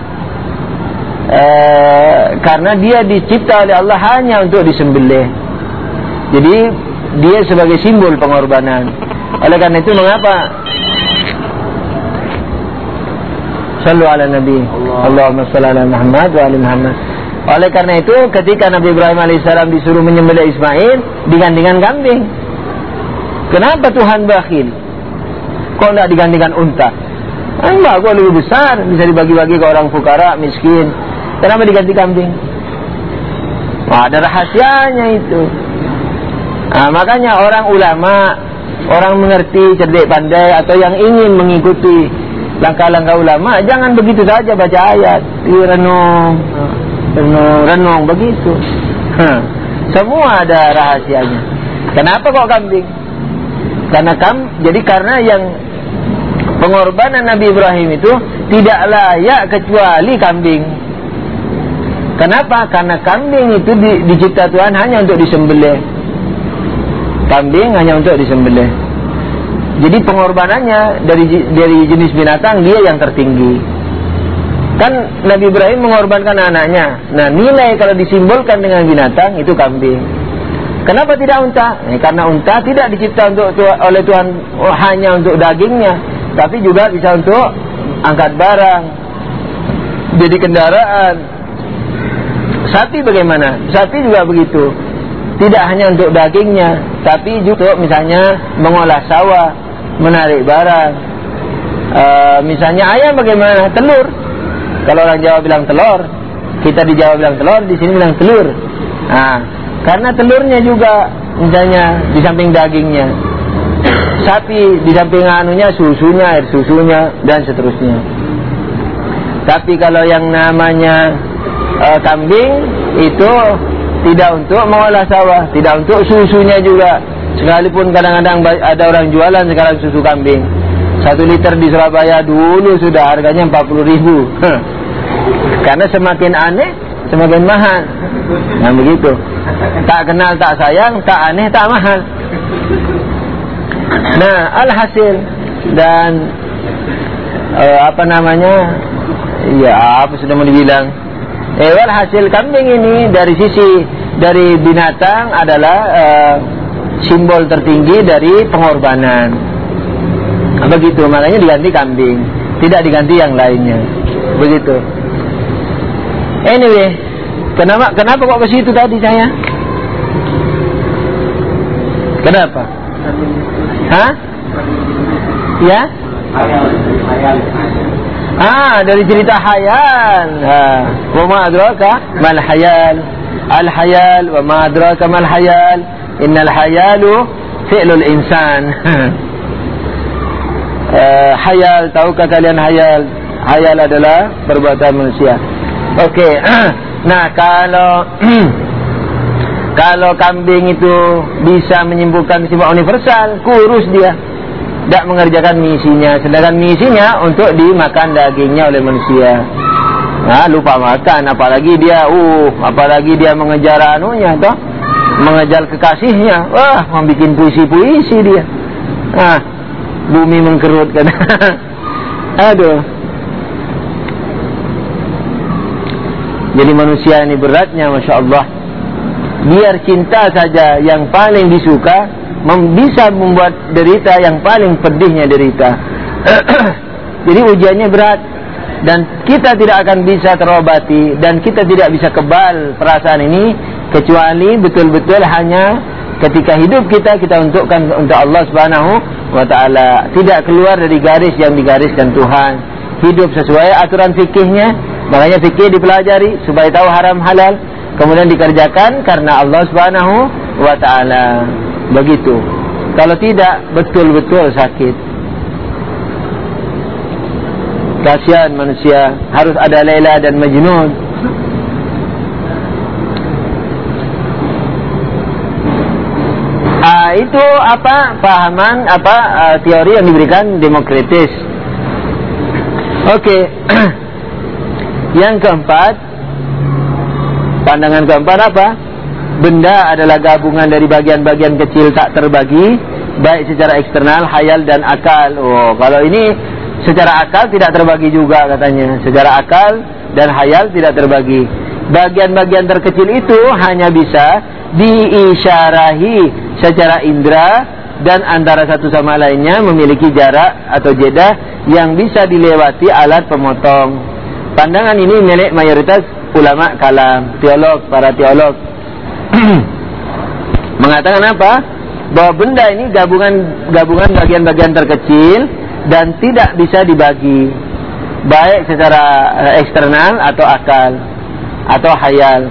Eh, karena dia dicipta oleh Allah hanya untuk disembelih. Jadi dia sebagai simbol pengorbanan. Oleh karena itu mengapa Sallu ala Nabi Allahumma salli ala Muhammad wa ali Muhammad. Oleh karena itu ketika Nabi Ibrahim alaihissalam disuruh menyembelih Ismail digantikan kambing. Kenapa Tuhan bakhil? Kok tidak digantikan unta? Enggak, kok lebih besar, bisa dibagi-bagi ke orang fukara, miskin. Kenapa diganti kambing? Wah, ada rahasianya itu. Nah, makanya orang ulama, orang mengerti, cerdik, pandai, atau yang ingin mengikuti langkah-langkah ulama, jangan begitu saja baca ayat, renung, renung, renung, begitu. Hah. Semua ada rahasianya. Kenapa kok kambing? Karena kam, jadi karena yang pengorbanan Nabi Ibrahim itu tidak layak kecuali kambing. Kenapa? Karena kambing itu di, dicipta Tuhan hanya untuk disembelih. Kambing hanya untuk disembelih. Jadi pengorbanannya dari dari jenis binatang dia yang tertinggi. Kan Nabi Ibrahim mengorbankan anaknya. Nah, nilai kalau disimbolkan dengan binatang itu kambing. Kenapa tidak unta? Eh, karena unta tidak dicipta untuk oleh Tuhan oh, hanya untuk dagingnya, tapi juga bisa untuk angkat barang, jadi kendaraan. Sapi bagaimana? Sapi juga begitu. Tidak hanya untuk dagingnya, tapi juga misalnya mengolah sawah, menarik barang. E, misalnya ayam bagaimana? Telur. Kalau orang Jawa bilang telur, kita di Jawa bilang telur, di sini bilang telur. Nah, karena telurnya juga misalnya di samping dagingnya. Sapi di samping anunya susunya, air susunya dan seterusnya. Tapi kalau yang namanya Uh, kambing itu tidak untuk mengolah sawah, tidak untuk susunya juga. Sekalipun kadang-kadang ada orang jualan sekarang susu kambing, satu liter di Surabaya dulu sudah harganya empat puluh ribu. Karena semakin aneh semakin mahal. Nah begitu, tak kenal tak sayang, tak aneh tak mahal. Nah alhasil dan uh, apa namanya, ya apa sudah mau dibilang, eh alhasil kambing ini dari sisi dari binatang adalah uh, simbol tertinggi dari pengorbanan. Begitu, makanya diganti kambing, tidak diganti yang lainnya. Begitu. Anyway, kenapa kenapa kok ke situ tadi saya? Kenapa? Hah? Ya? Ah, dari cerita hayal. Ah, wa ma adraka mal hayal? Al hayal wa ma adraka mal hayal? Innal hayalu fi'lul insan. uh, Hayal, tahukah kalian hayal? Hayal adalah perbuatan manusia. Oke. Okay. Nah, kalau kalau kambing itu bisa menyembuhkan sifat universal, kurus dia, tidak mengerjakan misinya. Sedangkan misinya untuk dimakan dagingnya oleh manusia. Nah, lupa makan, apalagi dia uh, apalagi dia mengejar anunya, toh, mengejar kekasihnya. Wah, membuat puisi-puisi dia. Ah, bumi mengkerut kan. Aduh. Jadi manusia ini beratnya, Masya Allah. Biar cinta saja yang paling disuka mem bisa membuat derita yang paling pedihnya derita. Jadi ujiannya berat, dan kita tidak akan bisa terobati, dan kita tidak bisa kebal perasaan ini kecuali betul-betul hanya ketika hidup kita kita untukkan untuk Allah Subhanahu wa taala, tidak keluar dari garis yang digariskan Tuhan. Hidup sesuai aturan fikihnya. Makanya fikih dipelajari supaya tahu haram halal, kemudian dikerjakan karena Allah Subhanahu wa taala. Begitu. Kalau tidak, betul-betul sakit. Kasihan manusia, harus ada Laila dan Majnun. Ah, itu apa pahaman apa uh, teori yang diberikan Demokritis. Oke. Okay. Yang keempat, pandangan keempat apa? Benda adalah gabungan dari bagian-bagian kecil tak terbagi, baik secara eksternal, hayal dan akal. Oh, kalau ini secara akal tidak terbagi juga katanya. Secara akal dan hayal tidak terbagi. Bagian-bagian terkecil itu hanya bisa diisyarahi secara indera, dan antara satu sama lainnya memiliki jarak atau jeda yang bisa dilewati alat pemotong. Pandangan ini milik mayoritas ulama kalam, teolog, para teolog. Mengatakan apa? Bahwa benda ini gabungan gabungan bagian-bagian terkecil dan tidak bisa dibagi, baik secara eksternal atau akal atau hayal.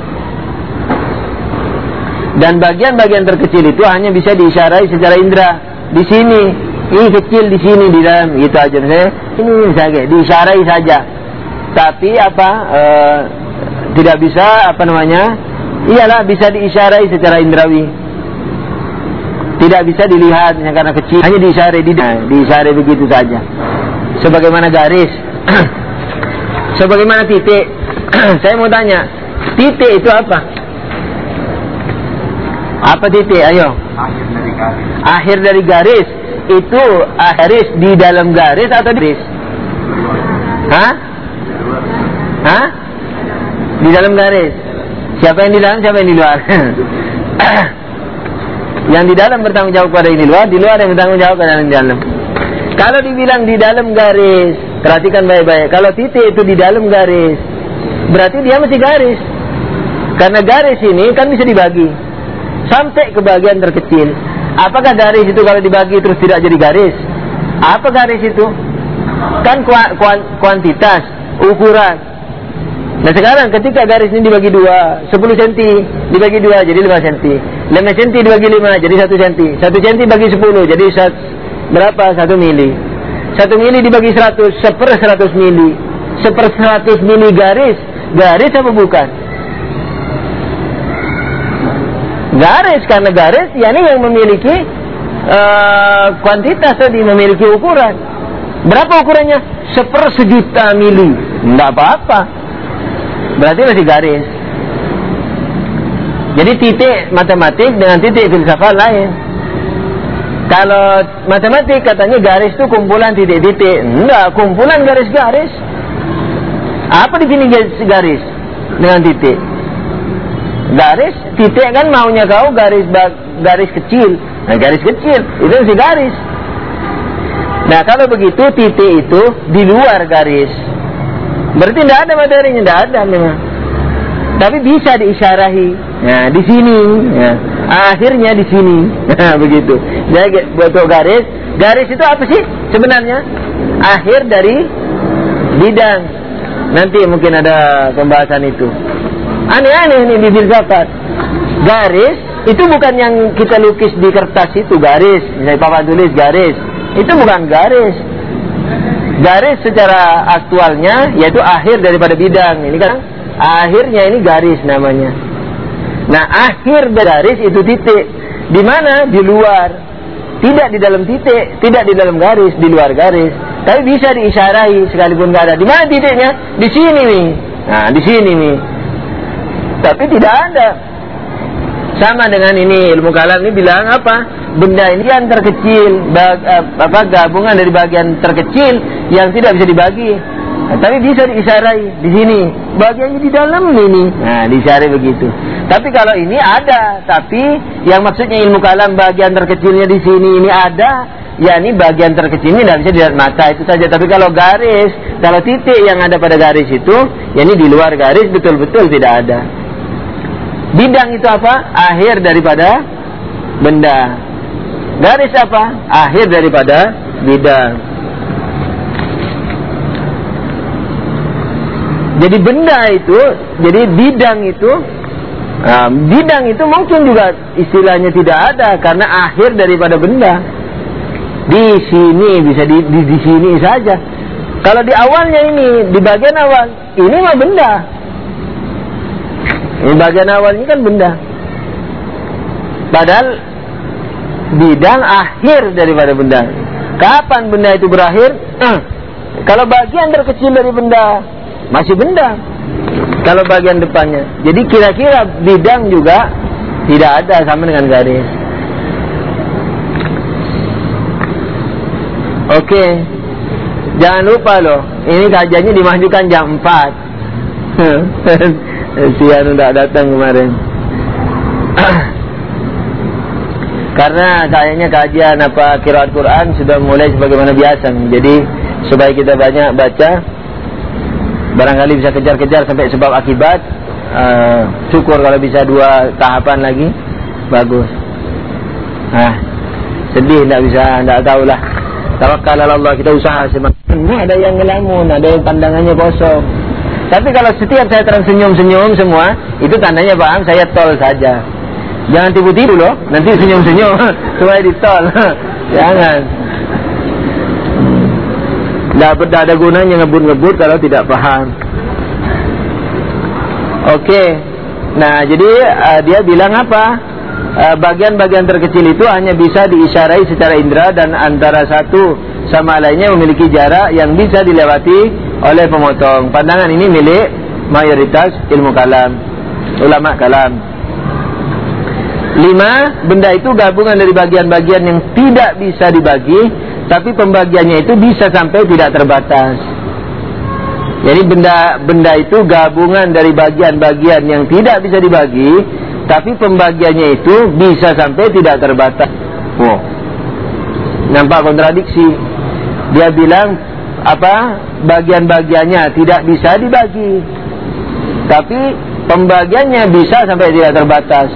Dan bagian-bagian terkecil itu hanya bisa diisyarai secara indera. Di sini, ini kecil, di sini, di dalam, gitu aja. Misalnya, ini saja, diisyarai saja. Tapi apa? E, tidak bisa, apa namanya? Iyalah, bisa diisyarai secara indrawi. Tidak bisa dilihat, karena kecil. Hanya diisyarai, di, diisyarai begitu saja. Sebagaimana garis. Sebagaimana titik. Saya mau tanya, titik itu apa? Apa titik? Ayo. Akhir dari garis. Akhir dari garis. Itu garis di dalam garis atau garis? Hah? Hah? Di dalam garis. Siapa yang di dalam, siapa yang di luar? Yang di dalam bertanggung jawab pada yang di luar, di luar yang bertanggung jawab pada yang di dalam. Kalau dibilang di dalam garis, perhatikan baik-baik. Kalau titik itu di dalam garis, berarti dia masih garis. Karena garis ini kan bisa dibagi sampai ke bagian terkecil. Apakah garis itu kalau dibagi terus tidak jadi garis? Apa garis itu? Kan kuantitas, ukuran. Nah sekarang ketika garis ini dibagi dua, sepuluh senti dibagi dua jadi lima senti, lima senti dibagi lima jadi satu senti, satu senti bagi sepuluh jadi sat, berapa? satu mili. satu mili dibagi seratus, seper seratus mili. Seper seratus mili garis, garis apa bukan? Garis, karena garis yakni yang memiliki uh, kuantitas tadi, memiliki ukuran. Berapa ukurannya? Sepersejuta mili. Enggak apa-apa, berarti masih garis. Jadi titik matematik dengan titik filsafat lain. Kalau matematik katanya garis itu kumpulan titik-titik. Enggak, kumpulan garis-garis. Apa definisi garis dengan titik? Garis, titik kan maunya kau garis garis kecil. Nah, garis kecil itu masih garis. Nah, kalau begitu titik itu di luar garis. Berarti tidak ada materinya, tidak ada memang. Tapi bisa diisyarahi. Nah, di sini, ya. Akhirnya di sini. Nah, begitu. Jadi buat garis, garis itu apa sih sebenarnya? Akhir dari bidang. Nanti mungkin ada pembahasan itu. Aneh-aneh nih di filsafat. Garis itu bukan yang kita lukis di kertas itu garis. Misalnya papan tulis garis. Itu bukan garis. Garis secara aktualnya yaitu akhir daripada bidang. Ini kan akhirnya, ini garis namanya. Nah, akhir garis itu titik. Di mana? Di luar. Tidak di dalam titik, tidak di dalam garis, di luar garis. Tapi bisa diisyarahi sekalipun nggak ada. Di mana titiknya? Di sini nih. Nah, di sini nih. Tapi tidak ada. Sama dengan ini, ilmu kalam ini bilang apa? Benda ini yang terkecil, bag, apa gabungan dari bagian terkecil yang tidak bisa dibagi. Nah, tapi bisa diisyarai di sini, bagiannya di dalam ini. Nah, diisyarai begitu. Tapi kalau ini ada, tapi yang maksudnya ilmu kalam bagian terkecilnya di sini ini ada, ya ini bagian terkecilnya tidak bisa dilihat mata, itu saja. Tapi kalau garis, kalau titik yang ada pada garis itu, ya ini di luar garis betul-betul tidak ada. Bidang itu apa? Akhir daripada benda. Garis apa? Akhir daripada bidang. Jadi benda itu, jadi bidang itu, nah, bidang itu mungkin juga istilahnya tidak ada karena akhir daripada benda. Di sini bisa di, di, di sini saja. Kalau di awalnya ini, di bagian awal, ini mah benda. Ini bagian awalnya kan benda. Padahal bidang akhir daripada benda. Kapan benda itu berakhir? Eh, kalau bagian terkecil dari benda masih benda. Kalau bagian depannya. Jadi kira-kira bidang juga tidak ada sama dengan garis. Oke. Jangan lupa loh, ini kajiannya dimajukan jam empat. Sian udah datang kemarin. Karena kayaknya kajian apa qiraat Quran sudah mulai sebagaimana biasa. Jadi supaya kita banyak baca, barangkali bisa kejar-kejar sampai sebab akibat. uh, Syukur kalau bisa dua tahapan lagi, bagus. Nah, sedih tidak bisa, tidak tahulah. Tawakkal ala Allah, kita usaha semakin. Ada yang ngelamun, ada yang pandangannya kosong. Tapi kalau setiap saya tersenyum-senyum semua, itu tandanya paham saya tol saja. Jangan tipu-tipu loh, nanti senyum-senyum supaya ditol. Jangan. Tidak ada gunanya ngebut-ngebut kalau tidak paham. Oke. Nah, jadi uh, dia bilang apa? Uh, bagian-bagian terkecil itu hanya bisa diisyarai secara indera dan antara satu sama lainnya memiliki jarak yang bisa dilewati oleh pemotong. Pandangan ini milik mayoritas ilmu kalam, ulama kalam. Lima, benda itu gabungan dari bagian-bagian yang tidak bisa dibagi, tapi pembagiannya itu bisa sampai tidak terbatas. Jadi benda benda itu gabungan dari bagian-bagian yang tidak bisa dibagi, tapi pembagiannya itu bisa sampai tidak terbatas. Wow. Nampak kontradiksi. Dia bilang apa? Bagian-bagiannya tidak bisa dibagi, tapi pembagiannya bisa sampai tidak terbatas.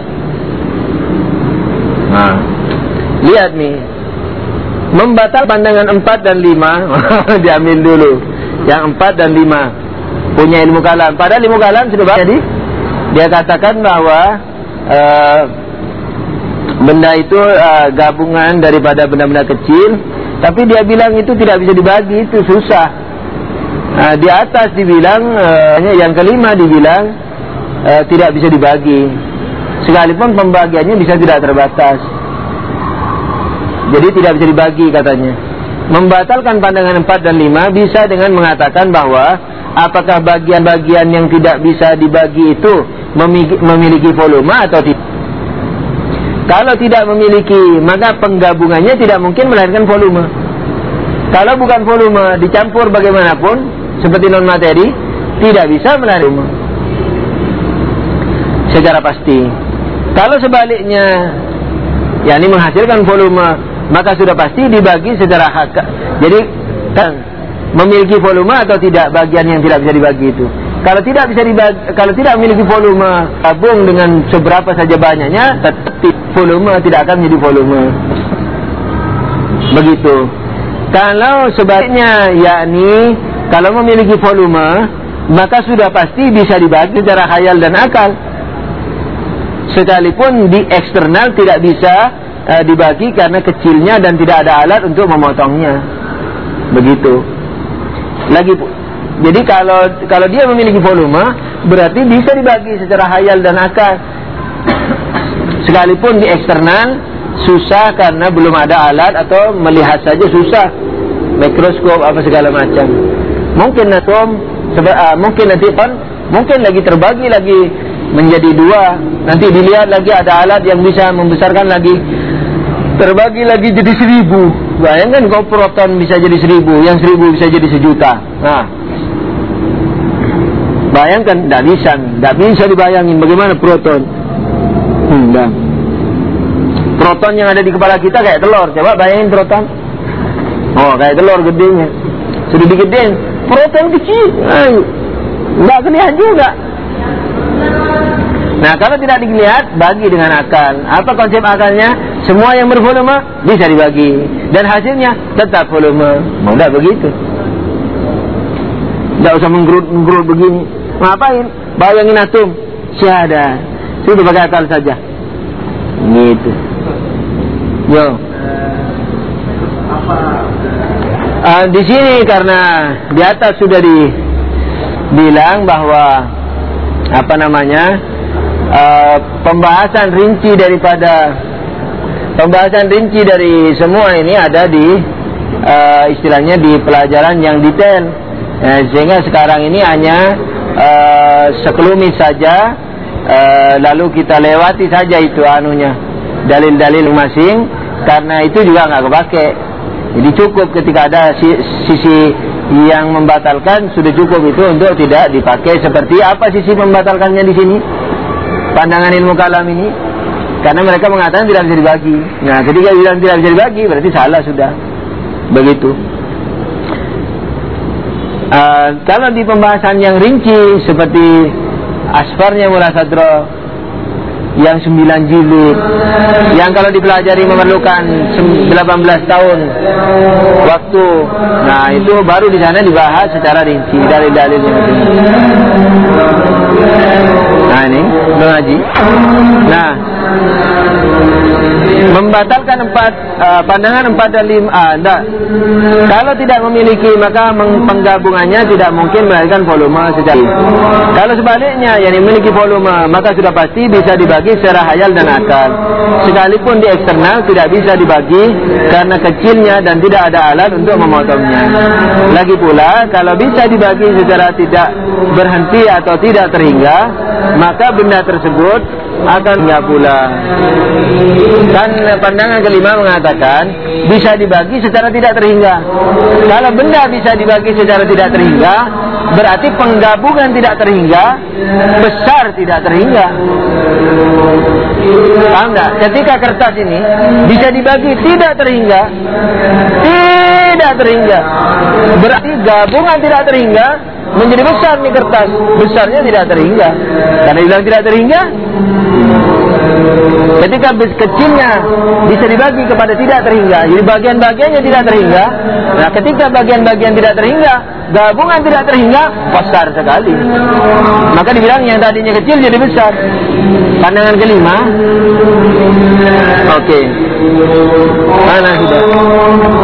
Nah, lihat nih, membatal pandangan empat dan lima. Diambil dulu yang empat dan lima punya ilmu kalam. Padahal ilmu kalam sudah banyak. Jadi dia katakan bahwa uh, benda itu uh, gabungan daripada benda-benda kecil, tapi dia bilang itu tidak bisa dibagi, itu susah. Nah, di atas dibilang uh, yang kelima dibilang uh, tidak bisa dibagi. sekalipun pembagiannya bisa tidak terbatas. Jadi tidak bisa dibagi katanya. Membatalkan pandangan empat dan lima bisa dengan mengatakan bahwa apakah bagian-bagian yang tidak bisa dibagi itu memiliki volume atau tidak. Kalau tidak memiliki, maka penggabungannya tidak mungkin melahirkan volume. Kalau bukan volume dicampur bagaimanapun seperti non materi, tidak bisa melahirkan volume secara pasti. Kalau sebaliknya, yakni menghasilkan volume, maka sudah pasti dibagi secara hak. Jadi kan memiliki volume atau tidak bagian yang tidak bisa dibagi itu. Kalau tidak bisa dibagi, kalau tidak memiliki volume, gabung dengan seberapa saja banyaknya, tetap volume tidak akan menjadi volume. Begitu. Kalau sebaliknya, yakni kalau memiliki volume, maka sudah pasti bisa dibagi secara khayal dan akal. Sekalipun di eksternal tidak bisa uh, dibagi karena kecilnya dan tidak ada alat untuk memotongnya. Begitu. Lagi, jadi kalau kalau dia memiliki volume, berarti bisa dibagi secara khayal dan akal. Sekalipun di eksternal susah karena belum ada alat atau melihat saja susah, mikroskop apa segala macam. Mungkin atom, uh, mungkin nanti kan, mungkin lagi terbagi lagi menjadi dua. Nanti dilihat lagi ada alat yang bisa membesarkan lagi, terbagi lagi jadi seribu. Bayangkan kalau proton bisa jadi seribu, yang seribu bisa jadi sejuta. Nah, bayangkan, tidak bisa, tidak bisa dibayangin bagaimana proton. Hmm, dah. Proton yang ada di kepala kita kayak telur. Coba bayangin proton. Oh, kayak telur gedenya. Sudah digedein, proton kecil. Tidak kelihatan juga. Nah, kalau tidak dilihat, bagi dengan akal. Apa konsep akalnya? Semua yang bervolume bisa dibagi, dan hasilnya tetap volume. Mudah begitu. Tidak usah menggerut-gerut begini. Ngapain? Bayangin atom. Syahada. Sudah pakai akal saja. Gitu. Yo. Uh, di sini karena di atas sudah dibilang bahwa apa namanya? Uh, pembahasan rinci daripada pembahasan rinci dari semua ini ada di uh, istilahnya di pelajaran yang detail, uh, sehingga sekarang ini hanya uh, sekelumit saja, uh, lalu kita lewati saja itu anunya dalil-dalil masing, karena itu juga nggak kepake. Jadi cukup ketika ada sisi yang membatalkan, sudah cukup itu untuk tidak dipakai. Seperti apa sisi membatalkannya di sini? Pandangan ilmu kalam ini, karena mereka mengatakan tidak bisa dibagi. Nah, ketika bilang tidak bisa dibagi, berarti salah sudah. Begitu. Uh, kalau di pembahasan yang rinci seperti asfarnya Mullah Sadra yang sembilan jilid, yang kalau dipelajari memerlukan delapan belas tahun waktu, nah itu baru di sana dibahas secara rinci dalil-dalilnya. Nah ini mengaji. Nah, membatalkan empat uh, pandangan empat dan lima. Ah, enggak. Kalau tidak memiliki, maka penggabungannya tidak mungkin melahirkan volume secara. Kalau sebaliknya, yang memiliki volume, maka sudah pasti bisa dibagi secara hayal dan akal. Sekalipun di eksternal tidak bisa dibagi karena kecilnya dan tidak ada alat untuk memotongnya. Lagi pula, kalau bisa dibagi secara tidak berhenti atau tidak terhingga, maka benda tersebut akan enggak pula. Dan pandangan kelima mengatakan bisa dibagi secara tidak terhingga. Kalau benda bisa dibagi secara tidak terhingga, berarti penggabungan tidak terhingga, besar tidak terhingga. Paham enggak? Ketika kertas ini bisa dibagi tidak terhingga, tidak terhingga, berarti gabungan tidak terhingga menjadi besar nih kertas. Besarnya tidak terhingga. Karena bilang tidak terhingga, ketika kecilnya bisa dibagi kepada tidak terhingga, jadi bagian-bagiannya tidak terhingga. Nah, ketika bagian-bagian tidak terhingga, gabungan tidak terhingga, besar sekali. Maka dibilang yang tadinya kecil jadi besar. Pandangan kelima. Oke. Okay. Mana sudah?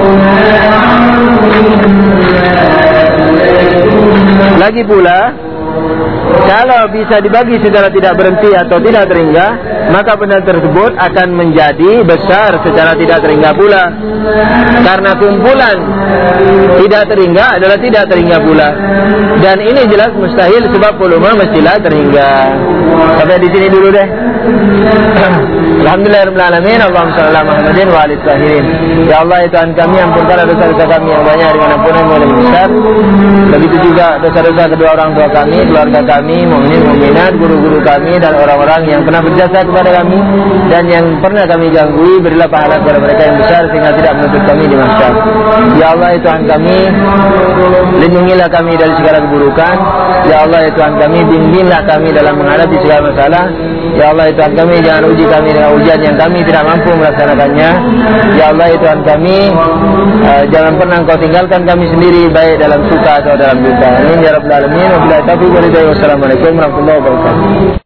Lagi pula Kalau bisa dibagi secara tidak berhenti atau tidak terhingga, maka benda tersebut akan menjadi besar secara tidak terhingga pula. Karena kumpulan tidak terhingga adalah tidak terhingga pula. Dan ini jelas mustahil sebab volume mestilah terhingga. Sampai di sini dulu deh. Alhamdulillahirabbil alamin. Allahumma shalli ala Muhammadin wa alihi tahirin. Ya Allah, ya Tuhan kami, ampunkanlah dosa-dosa kami yang banyak dengan ampunan yang paling besar. Begitu juga dosa-dosa kedua orang tua kami, keluarga kami, mukminin mukminat, guru-guru kami dan orang-orang yang pernah berjasa kepada kami dan yang pernah kami ganggu. Berilah pahala kepada mereka yang besar sehingga tidak menuntut kami di mahsyar. Ya Allah, ya Tuhan kami, lindungilah kami dari segala keburukan. Ya Allah, ya Tuhan kami, bimbinglah kami dalam menghadapi segala masalah. Ya Allah, ya Tuhan kami, jangan uji kami dengan ujian yang kami tidak mampu melaksanakannya. Ya Allah, ya Tuhan kami, uh, jangan pernah Engkau tinggalkan kami sendiri baik dalam suka atau dalam duka. Amin ya rabbal alamin. Wabillahi taufiq wal hidayah. Wassalamualaikum warahmatullahi wabarakatuh.